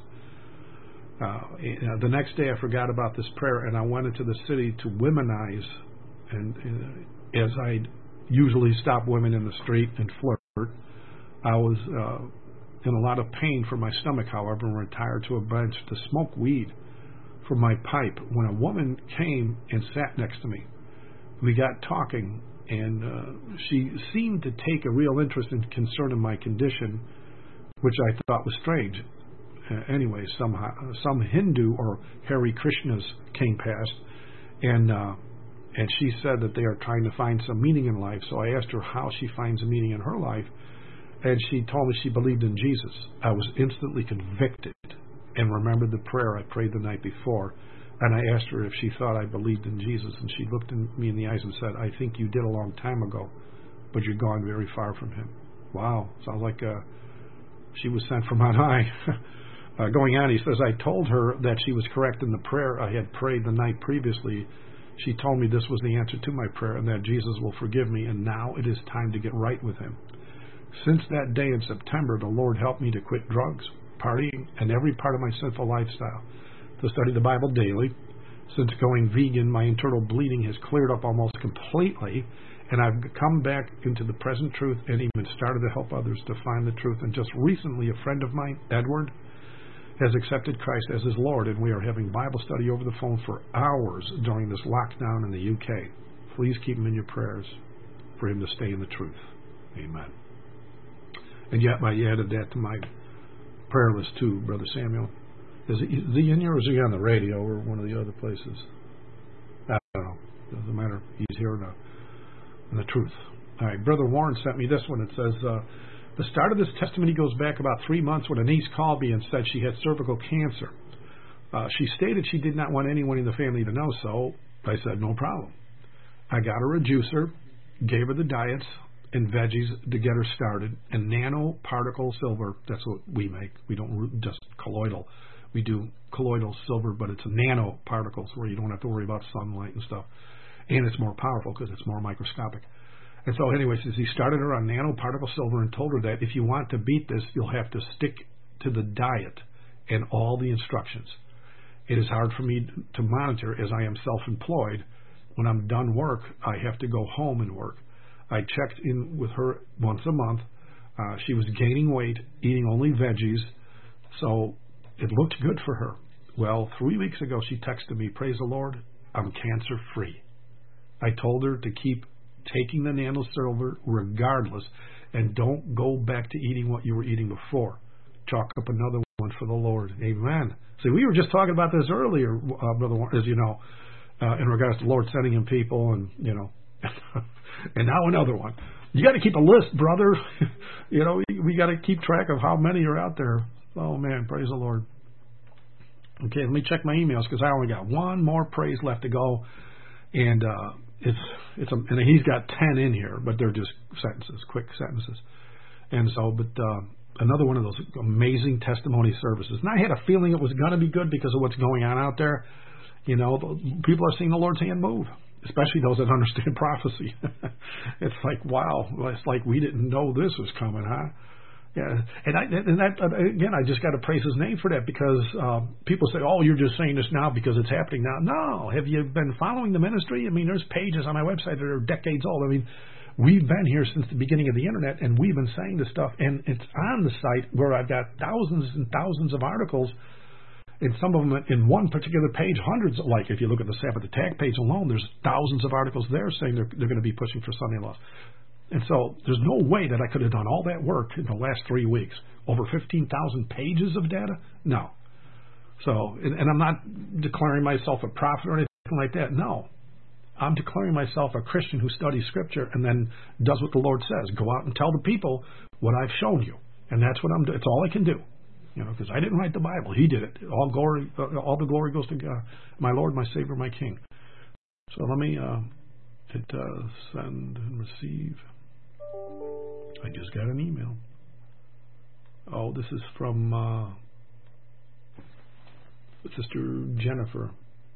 S1: Uh, the next day, I forgot about this prayer, and I went into the city to womanize, and, and as I usually stop women in the street and flirt. I was uh, in a lot of pain from my stomach, however, and retired to a bench to smoke weed from my pipe when a woman came and sat next to me. We got talking, and uh, she seemed to take a real interest and concern in my condition, which I thought was strange. Uh, anyway, somehow, some Hindu or Hare Krishnas came past, and uh, and she said that they are trying to find some meaning in life. So I asked her how she finds a meaning in her life, and she told me she believed in Jesus. I was instantly convicted and remembered the prayer I prayed the night before, and I asked her if she thought I believed in Jesus, and she looked in me in the eyes and said, I think you did a long time ago, but you're gone very far from Him. Wow, sounds like uh, she was sent from on high. uh, going on, he says, I told her that she was correct in the prayer I had prayed the night previously. She told me this was the answer to my prayer, and that Jesus will forgive me, and now it is time to get right with Him. Since that day in September, the Lord helped me to quit drugs, partying, and every part of my sinful lifestyle, to study the Bible daily. Since going vegan, my internal bleeding has cleared up almost completely, and I've come back into the present truth and even started to help others to find the truth. And just recently, a friend of mine, Edward, has accepted Christ as his Lord, and we are having Bible study over the phone for hours during this lockdown in the U K. Please keep him in your prayers for him to stay in the truth. Amen. And yet I added that to my prayer list too, Brother Samuel. Is he, is he in here or is he on the radio or one of the other places? I don't know. Doesn't matter. He's here now. And the truth. All right, Brother Warren sent me this one. It says, uh, the start of this testimony goes back about three months when a niece called me and said she had cervical cancer. Uh, she stated she did not want anyone in the family to know, so I said, no problem. I got her a juicer, gave her the diets and veggies to get her started, and nanoparticle silver, that's what we make. We don't just colloidal. We do colloidal silver, but it's nanoparticles where you don't have to worry about sunlight and stuff. And it's more powerful because it's more microscopic. And so anyways, he started her on nanoparticle silver and told her that if you want to beat this, you'll have to stick to the diet and all the instructions. It is hard for me to monitor as I am self-employed. When I'm done work, I have to go home and work. I checked in with her once a month. Uh, she was gaining weight, eating only veggies, so it looked good for her. Well, three weeks ago, she texted me, praise the Lord, I'm cancer-free. I told her to keep taking the nano silver regardless, and don't go back to eating what you were eating before. Chalk up another one for the Lord. Amen. See, we were just talking about this earlier, uh, Brother Warren, as you know, uh, in regards to the Lord sending him people, and, you know, and now another one. You got to keep a list, brother. You know, we, we got to keep track of how many are out there. Oh, man, praise the Lord. Okay, let me check my emails because I only got one more praise left to go, and uh, it's it's a, and he's got ten in here, but they're just sentences, quick sentences. And so, but uh, another one of those amazing testimony services. And I had a feeling it was going to be good because of what's going on out there. You know, people are seeing the Lord's hand move, especially those that understand prophecy. It's like, wow, it's like we didn't know this was coming, huh? Yeah, and, I, and that, again, I just got to praise his name for that because um, people say, oh, you're just saying this now because it's happening now. No, have you been following the ministry? I mean, there's pages on my website that are decades old. I mean, we've been here since the beginning of the internet, and we've been saying this stuff, and it's on the site where I've got thousands and thousands of articles, and some of them in one particular page, hundreds, like if you look at the Sabbath Attack page alone, there's thousands of articles there saying they're, they're going to be pushing for Sunday laws. And so there's no way that I could have done all that work in the last three weeks. Over fifteen thousand pages of data? No. So, and, and I'm not declaring myself a prophet or anything like that. No. I'm declaring myself a Christian who studies Scripture and then does what the Lord says. Go out and tell the people what I've shown you. And that's what I'm doing. It's all I can do. You know, because I didn't write the Bible. He did it. All glory, all the glory goes to God, my Lord, my Savior, my King. So let me uh, hit uh, send and receive. I just got an email. Oh, this is from uh, Sister Jennifer.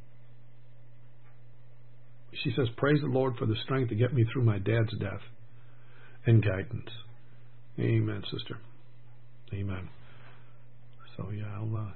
S1: She says, praise the Lord for the strength to get me through my dad's death and guidance. Amen, sister. Amen. So, yeah, I'll uh,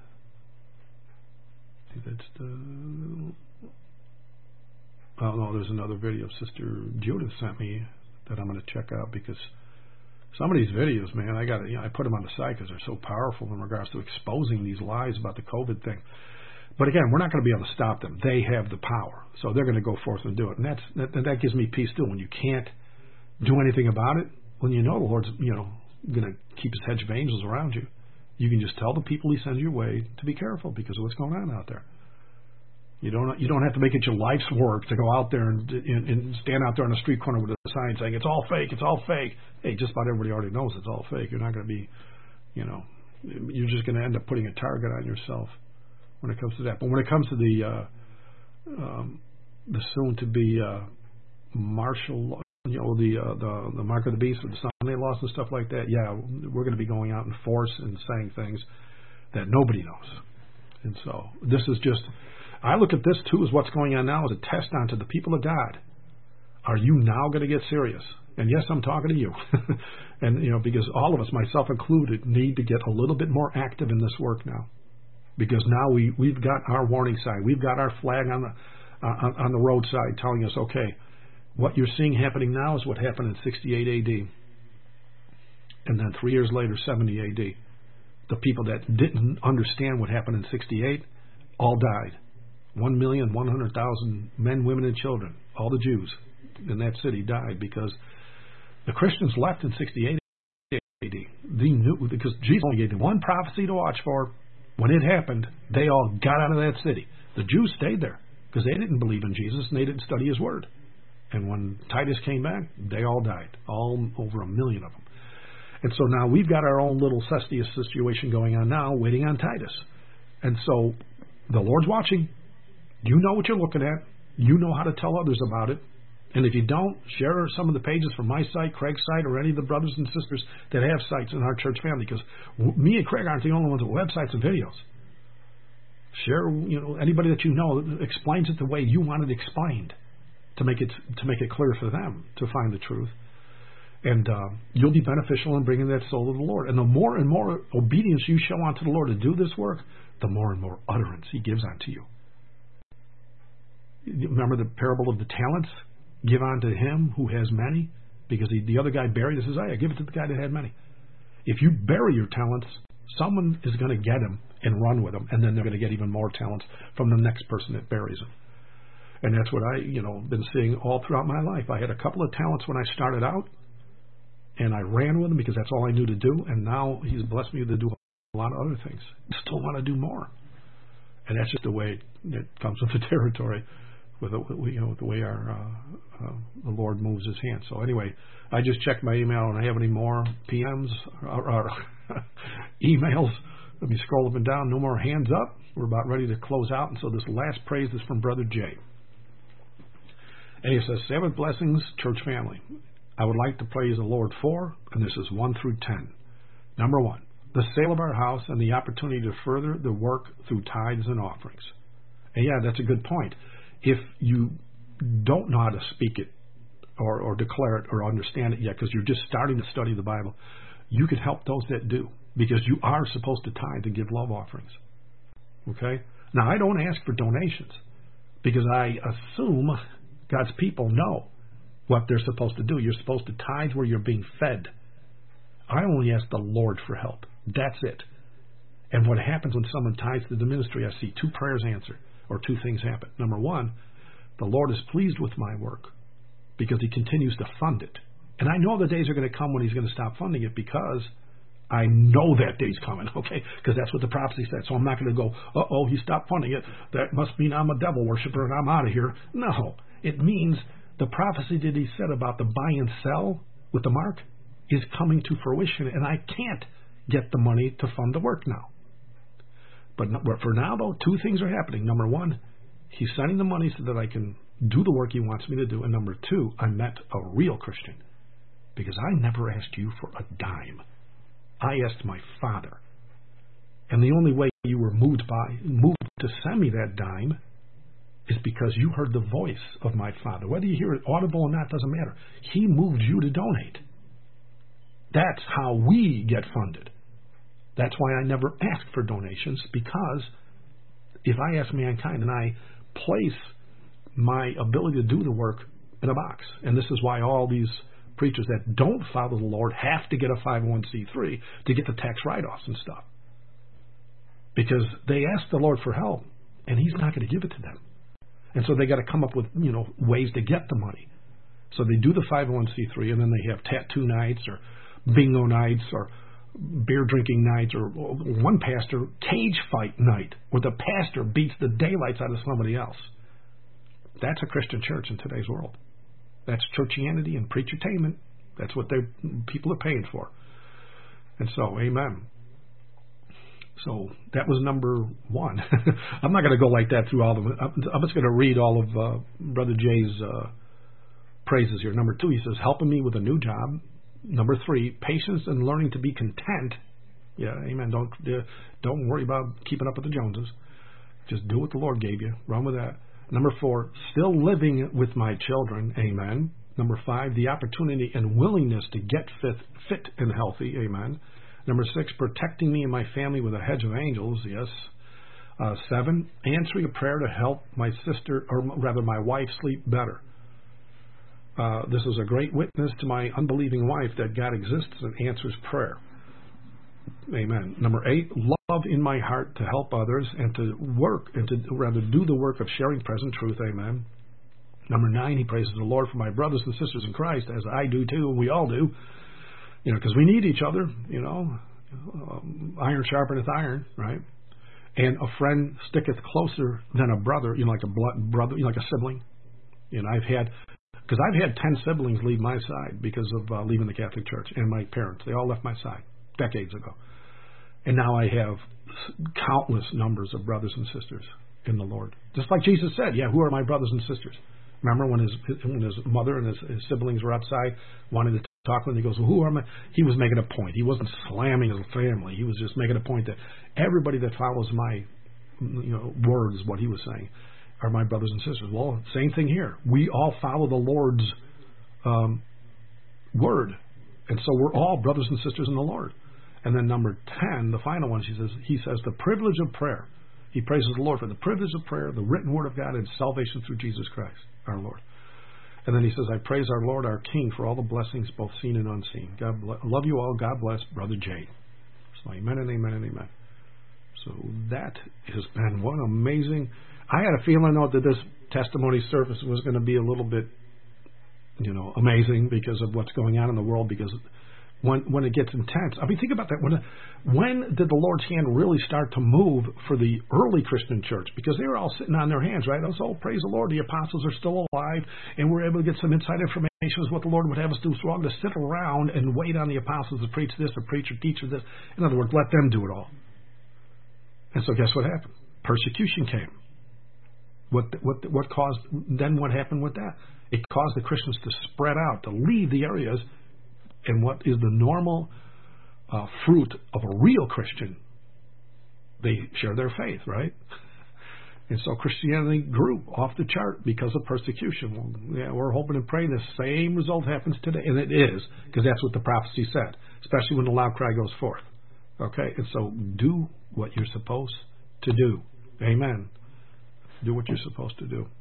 S1: I think that's the... Oh, no, there's another video Sister Judith sent me that I'm going to check out because some of these videos, man, I got you know, I put them on the site because they're so powerful in regards to exposing these lies about the COVID thing. But again, we're not going to be able to stop them. They have the power, so they're going to go forth and do it, and that's that, that gives me peace too. When you can't do anything about it, when you know the Lord's you know going to keep His hedge of angels around you, you can just tell the people He sends your way to be careful because of what's going on out there. You don't you don't have to make it your life's work to go out there and, and, and stand out there on the street corner with a sign saying it's all fake, it's all fake. Hey, just about everybody already knows it's all fake. You're not going to be, you know, you're just going to end up putting a target on yourself when it comes to that. But when it comes to the uh, um, the soon-to-be uh, martial, you know, the, uh, the the mark of the beast with the Sunday laws and stuff like that, yeah, we're going to be going out in force and saying things that nobody knows. And so this is just... I look at this, too, as what's going on now as a test onto the people of God. Are you now going to get serious? And yes, I'm talking to you. And, you know, because all of us, myself included, need to get a little bit more active in this work now. Because now we, we've got our warning sign. We've got our flag on the, uh, on the roadside telling us, okay, what you're seeing happening now is what happened in sixty-eight A D. And then three years later, seventy A D. The people that didn't understand what happened in sixty-eight all died. One million, one hundred thousand men, women, and children, all the Jews in that city died because the Christians left in sixty-eight A D. they knew, because Jesus only gave them one prophecy to watch for. When it happened, they all got out of that city. The Jews stayed there because they didn't believe in Jesus and they didn't study his word. And when Titus came back, they all died, all over a million of them. And so now we've got our own little Cestius situation going on now, waiting on Titus. And so the Lord's watching. You know what you're looking at. You know how to tell others about it. And if you don't, share some of the pages from my site, Craig's site, or any of the brothers and sisters that have sites in our church family, because me and Craig aren't the only ones with websites and videos. Share, you know, anybody that you know explains it the way you want it explained, to make it to make it clear for them to find the truth. And uh, you'll be beneficial in bringing that soul to the Lord. And the more and more obedience you show unto the Lord to do this work, the more and more utterance he gives unto you. Remember the parable of the talents? Give unto him who has many, because he, the other guy buried it. Says, "I give it to the guy that had many." If you bury your talents, someone is going to get them and run with them, and then they're going to get even more talents from the next person that buries them. And that's what I, you know, been seeing all throughout my life. I had a couple of talents when I started out, and I ran with them because that's all I knew to do. And now he's blessed me to do a lot of other things. I still want to do more, and that's just the way it comes with the territory. With the, you know, the way our uh, uh, the Lord moves his hand. So anyway, I just checked my email and I have any more P Ms or, or emails. Let me scroll up and down. No more hands up. We're about ready to close out. And so this last praise is from Brother Jay. And he says, Sabbath blessings, church family. I would like to praise the Lord for, and this is one through ten. Number one, the sale of our house and the opportunity to further the work through tithes and offerings. And yeah, that's a good point. If you don't know how to speak it or, or declare it or understand it yet because you're just starting to study the Bible, you could help those that do, because you are supposed to tithe and give love offerings. Okay? Now, I don't ask for donations because I assume God's people know what they're supposed to do. You're supposed to tithe where you're being fed. I only ask the Lord for help. That's it. And what happens when someone tithes to the ministry, I see two prayers answered. Or two things happen. Number one, the Lord is pleased with my work because he continues to fund it. And I know the days are going to come when he's going to stop funding it, because I know that day's coming, okay? Because that's what the prophecy said. So I'm not going to go, uh-oh, he stopped funding it. That must mean I'm a devil worshiper and I'm out of here. No. It means the prophecy that he said about the buy and sell with the mark is coming to fruition, and I can't get the money to fund the work now. But for now, though, two things are happening. Number one, he's sending the money so that I can do the work he wants me to do. And number two, I met a real Christian, because I never asked you for a dime. I asked my Father. And the only way you were moved by moved to send me that dime is because you heard the voice of my Father. Whether you hear it audible or not doesn't matter. He moved you to donate. That's how we get funded. That's why I never ask for donations, because if I ask mankind and I place my ability to do the work in a box, and this is why all these preachers that don't follow the Lord have to get a five oh one c three to get the tax write-offs and stuff, because they ask the Lord for help and he's not going to give it to them. And so they got to come up with, you know, ways to get the money. So they do the five oh one c three, and then they have tattoo nights or bingo nights or beer drinking nights, or one pastor, cage fight night, where the pastor beats the daylights out of somebody else. That's a Christian church in today's world. That's churchianity and preachertainment. That's what they people are paying for. And so, amen. So that was number one. I'm not going to go like that through all of them. I'm just going to read all of uh, Brother Jay's uh, praises here. Number two, he says, helping me with a new job. Number three, patience and learning to be content. Yeah, amen. Don't uh, don't worry about keeping up with the Joneses. Just do what the Lord gave you. Run with that. Number four, still living with my children. Amen. Number five, the opportunity and willingness to get fit, fit and healthy. Amen. Number six, protecting me and my family with a hedge of angels. Yes. Uh, seven, answering a prayer to help my sister, or rather my wife, sleep better. Uh, this is a great witness to my unbelieving wife that God exists and answers prayer. Amen. Number eight, love in my heart to help others and to work, and to rather do the work of sharing present truth. Amen. Number nine, he praises the Lord for my brothers and sisters in Christ, as I do too, and we all do. You know, because we need each other, you know. Um, iron sharpeneth iron, right? And a friend sticketh closer than a brother, you know, like a blood brother, you know, like a sibling. You know, I've had, because I've had ten siblings leave my side because of uh, leaving the Catholic Church, and my parents. They all left my side decades ago. And now I have countless numbers of brothers and sisters in the Lord. Just like Jesus said, yeah, who are my brothers and sisters? Remember when his when his mother and his, his siblings were outside wanting to talk with him, he goes, well, who are my... He was making a point. He wasn't slamming his family. He was just making a point that everybody that follows my you know words, what he was saying, are my brothers and sisters. Well, same thing here. We all follow the Lord's um, word. And so we're all brothers and sisters in the Lord. And then number ten, the final one, she says, he says, the privilege of prayer. He praises the Lord for the privilege of prayer, the written word of God, and salvation through Jesus Christ, our Lord. And then he says, I praise our Lord, our King, for all the blessings, both seen and unseen. God bless, love you all. God bless, Brother Jay. So amen and amen and amen. So that has been one amazing... I had a feeling, though, that this testimony service was going to be a little bit, you know, amazing because of what's going on in the world, because when when it gets intense. I mean, think about that. When when did the Lord's hand really start to move for the early Christian church? Because they were all sitting on their hands, right? I was, oh, praise the Lord, the apostles are still alive, and we're able to get some inside information as what the Lord would have us do. So we're all going to sit around and wait on the apostles to preach this or preach or teach or this. In other words, let them do it all. And so guess what happened? Persecution came. What what what caused? Then what happened with that? It caused the Christians to spread out, to leave the areas, and what is the normal uh, fruit of a real Christian? They share their faith, right? And so Christianity grew off the chart because of persecution. Well, yeah, we're hoping and praying the same result happens today, and it is, because that's what the prophecy said, especially when the loud cry goes forth. Okay, and so do what you're supposed to do. Amen. Do what you're supposed to do.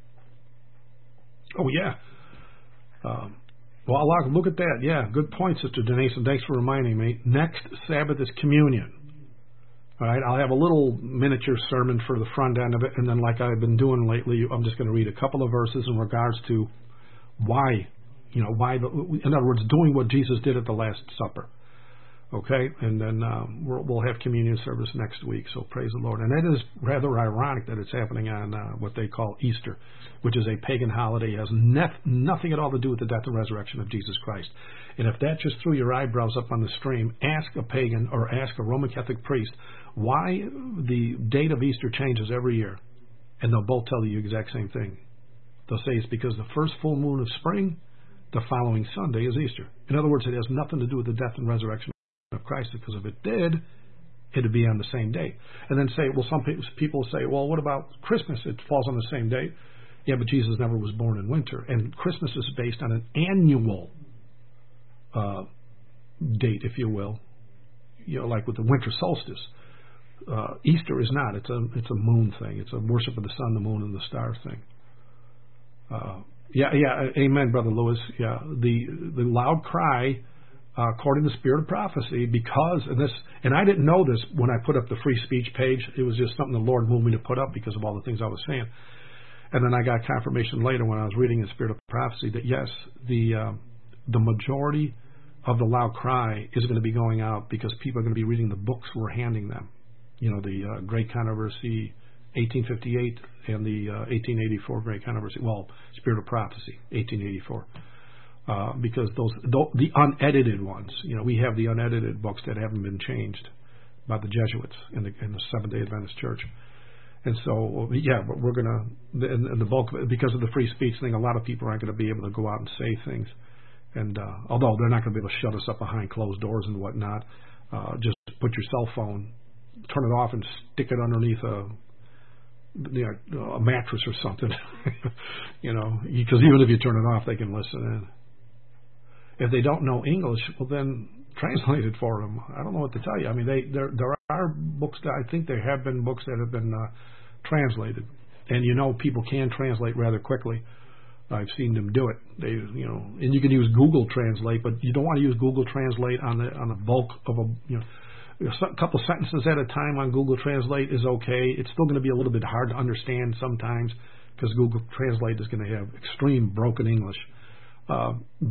S1: Oh, yeah. Um, well, I'll look at that. Yeah, good point, Sister Denise, and thanks for reminding me. Next Sabbath is communion. All right, I'll have a little miniature sermon for the front end of it, and then like I've been doing lately, I'm just going to read a couple of verses in regards to why, you know, why, the, in other words, doing what Jesus did at the Last Supper. Okay, and then um, we'll, we'll have communion service next week, so praise the Lord. And that is rather ironic that it's happening on uh, what they call Easter, which is a pagan holiday. It has nef- nothing at all to do with the death and resurrection of Jesus Christ. And if that just threw your eyebrows up on the stream, ask a pagan or ask a Roman Catholic priest why the date of Easter changes every year, and they'll both tell you the exact same thing. They'll say it's because the first full moon of spring, the following Sunday is Easter. In other words, it has nothing to do with the death and resurrection of Christ, because if it did, it'd be on the same date. And then say, well, some people say, well, what about Christmas? It falls on the same date. Yeah, but Jesus never was born in winter. And Christmas is based on an annual uh, date, if you will. You know, like with the winter solstice. Uh, Easter is not. It's a it's a moon thing. It's a worship of the sun, the moon, and the stars thing. Uh, yeah, yeah, amen, Brother Lewis. Yeah, the the loud cry, uh, according to the spirit of prophecy, because of this, and I didn't know this when I put up the free speech page. It was just something the Lord moved me to put up because of all the things I was saying. And then I got confirmation later when I was reading the spirit of prophecy that yes, the uh, the majority of the loud cry is going to be going out because people are going to be reading the books we're handing them. You know, the uh, Great Controversy, eighteen fifty-eight, and the uh, eighteen eighty-four Great Controversy. Well, Spirit of Prophecy, eighteen eighty-four. Uh, because those, the unedited ones, you know, we have the unedited books that haven't been changed by the Jesuits in the, in the Seventh-day Adventist Church. And so, yeah, but we're going to, and the bulk of it, because of the free speech thing, a lot of people aren't going to be able to go out and say things. And uh, although they're not going to be able to shut us up behind closed doors and whatnot, uh, just put your cell phone, turn it off and stick it underneath a, you know, a mattress or something. You know, because even if you turn it off, they can listen in. If they don't know English, well, then translate it for them. I don't know what to tell you. I mean, they there there are books that I think there have been books that have been uh, translated, and you know, people can translate rather quickly. I've seen them do it. They, you know, and you can use Google Translate, but you don't want to use Google Translate on the on the bulk of a, you know. A couple sentences at a time on Google Translate is okay. It's still going to be a little bit hard to understand sometimes because Google Translate is going to have extreme broken English. Uh, but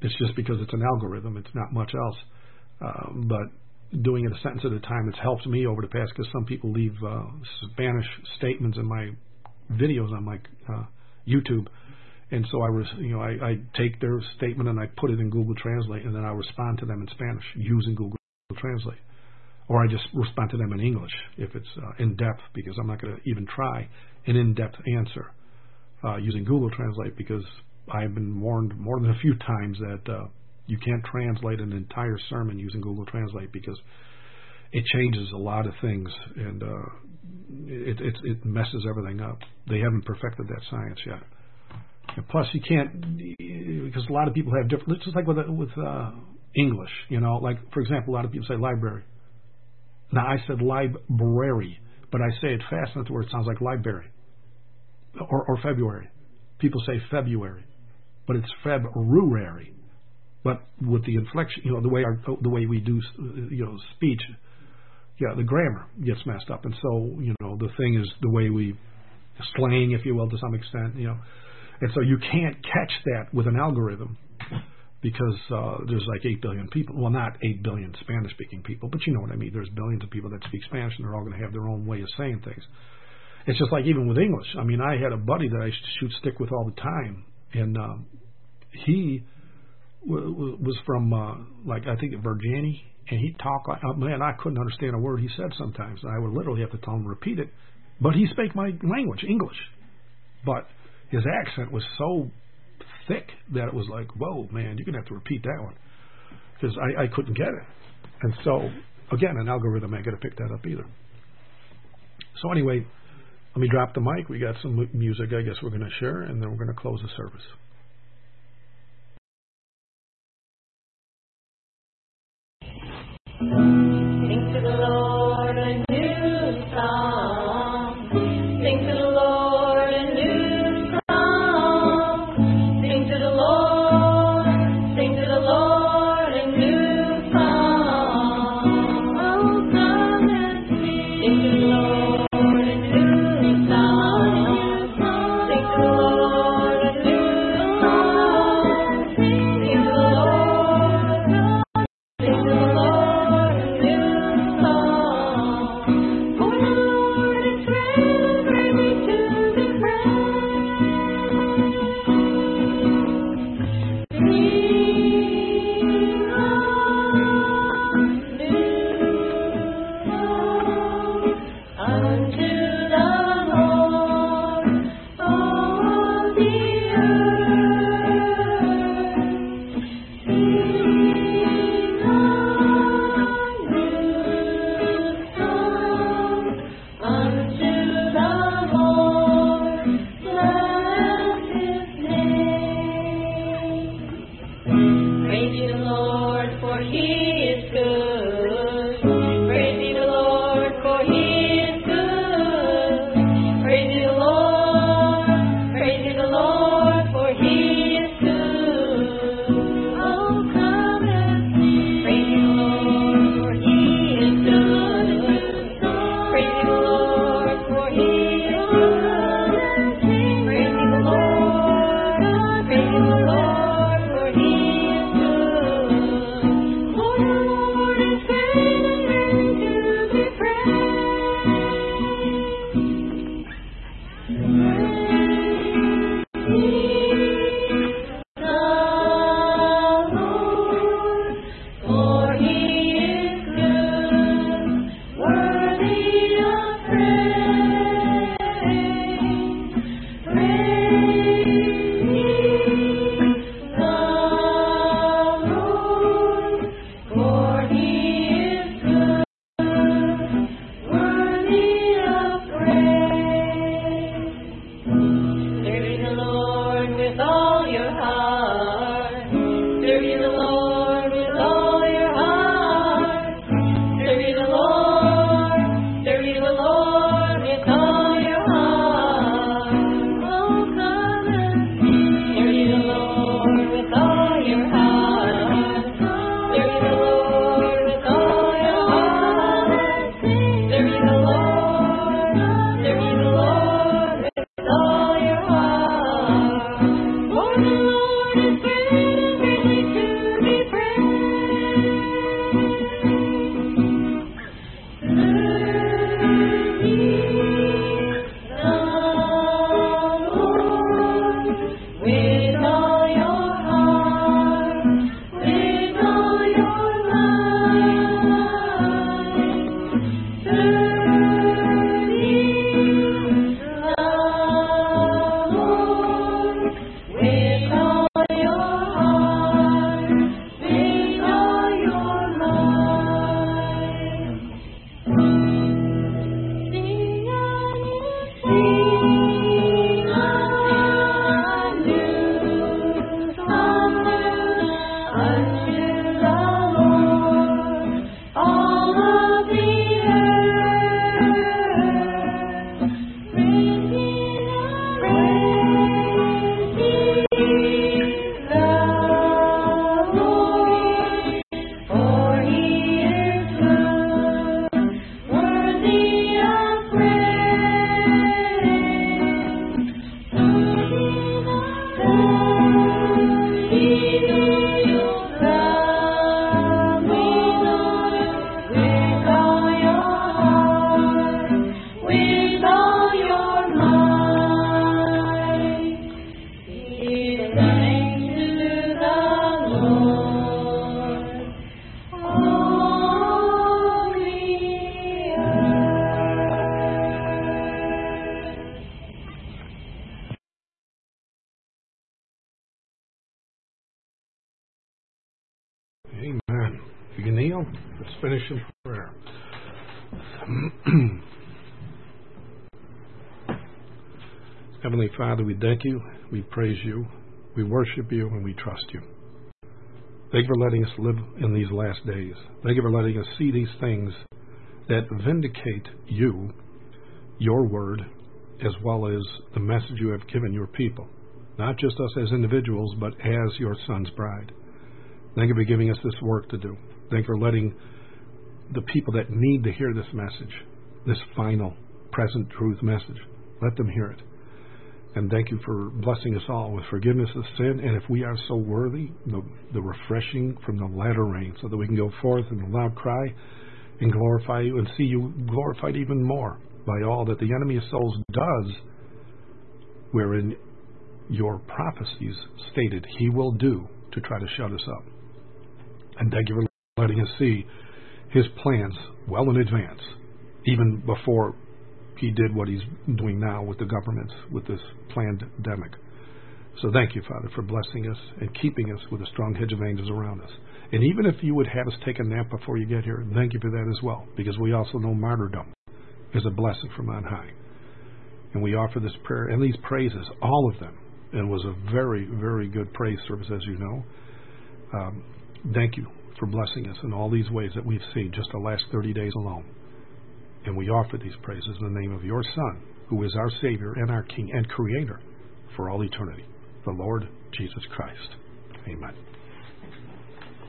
S1: It's just because it's an algorithm. It's not much else. Uh, but doing it a sentence at a time, it's helped me over the past, because some people leave uh, Spanish statements in my videos on my uh, YouTube. And so I was, you know, I, I take their statement and I put it in Google Translate, and then I respond to them in Spanish using Google Translate. Or I just respond to them in English if it's uh, in-depth, because I'm not going to even try an in-depth answer uh, using Google Translate, because I've been warned more than a few times that uh, you can't translate an entire sermon using Google Translate, because it changes a lot of things, and uh, it, it, it messes everything up. They haven't perfected that science yet. And plus, you can't, because a lot of people have different, it's just like with, with uh, English, you know, like, for example, a lot of people say library. Now, I said library, but I say it fast enough to where it sounds like library or, or February. People say February, but it's February. But with the inflection, you know, the way our, the way we do, you know, speech, yeah, the grammar gets messed up. And so, you know, the thing is the way we slang, if you will, to some extent, you know. And so you can't catch that with an algorithm, because uh, there's like eight billion people. Well, not eight billion Spanish-speaking people, but you know what I mean. There's billions of people that speak Spanish, and they're all going to have their own way of saying things. It's just like even with English. I mean, I had a buddy that I shoot stick with all the time, and um, he w- w- was from, uh, like, I think, Virginia, and he'd talk like, oh, man, I couldn't understand a word he said sometimes. I would literally have to tell him to repeat it. But he spoke my language, English. But his accent was so thick that it was like, whoa, man, you're going to have to repeat that one, because I, I couldn't get it. And so, again, an algorithm ain't going to pick that up either. So anyway, let me drop the mic. We got some music I guess we're going to share, and then we're going to close the service.
S8: Sing to the Lord a new song. Sing to the Lord a new song. Sing to the Lord, sing to the Lord a new song. Oh, come and sing. Sing to the Lord a new song. Sing to the Lord a new song. Sing to the Lord, sing to the Lord a new song.
S1: now, let's finish in prayer. Heavenly Father, we thank you, we praise you, we worship you, and we trust you. Thank you for letting us live in these last days. Thank you for letting us see these things that vindicate you, your word, as well as the message you have given your people. Not just us as individuals, but as your son's bride. Thank you for giving us this work to do. Thank you for letting the people that need to hear this message, this final, present truth message, let them hear it. And thank you for blessing us all with forgiveness of sin, and if we are so worthy, the, the refreshing from the latter rain, so that we can go forth in a loud cry and glorify you and see you glorified even more by all that the enemy of souls does, wherein your prophecies stated he will do to try to shut us up. And thank you for letting us see his plans well in advance, even before he did what he's doing now with the governments, with this pandemic. So thank you, Father, for blessing us and keeping us with a strong hedge of angels around us. And even if you would have us take a nap before you get here, thank you for that as well, because we also know martyrdom is a blessing from on high. And we offer this prayer and these praises, all of them. And it was a very, very good praise service, as you know. Um, thank you for blessing us in all these ways that we've seen just the last thirty days alone. And we offer these praises in the name of your Son, who is our Savior and our King and Creator for all eternity, the Lord Jesus Christ. Amen.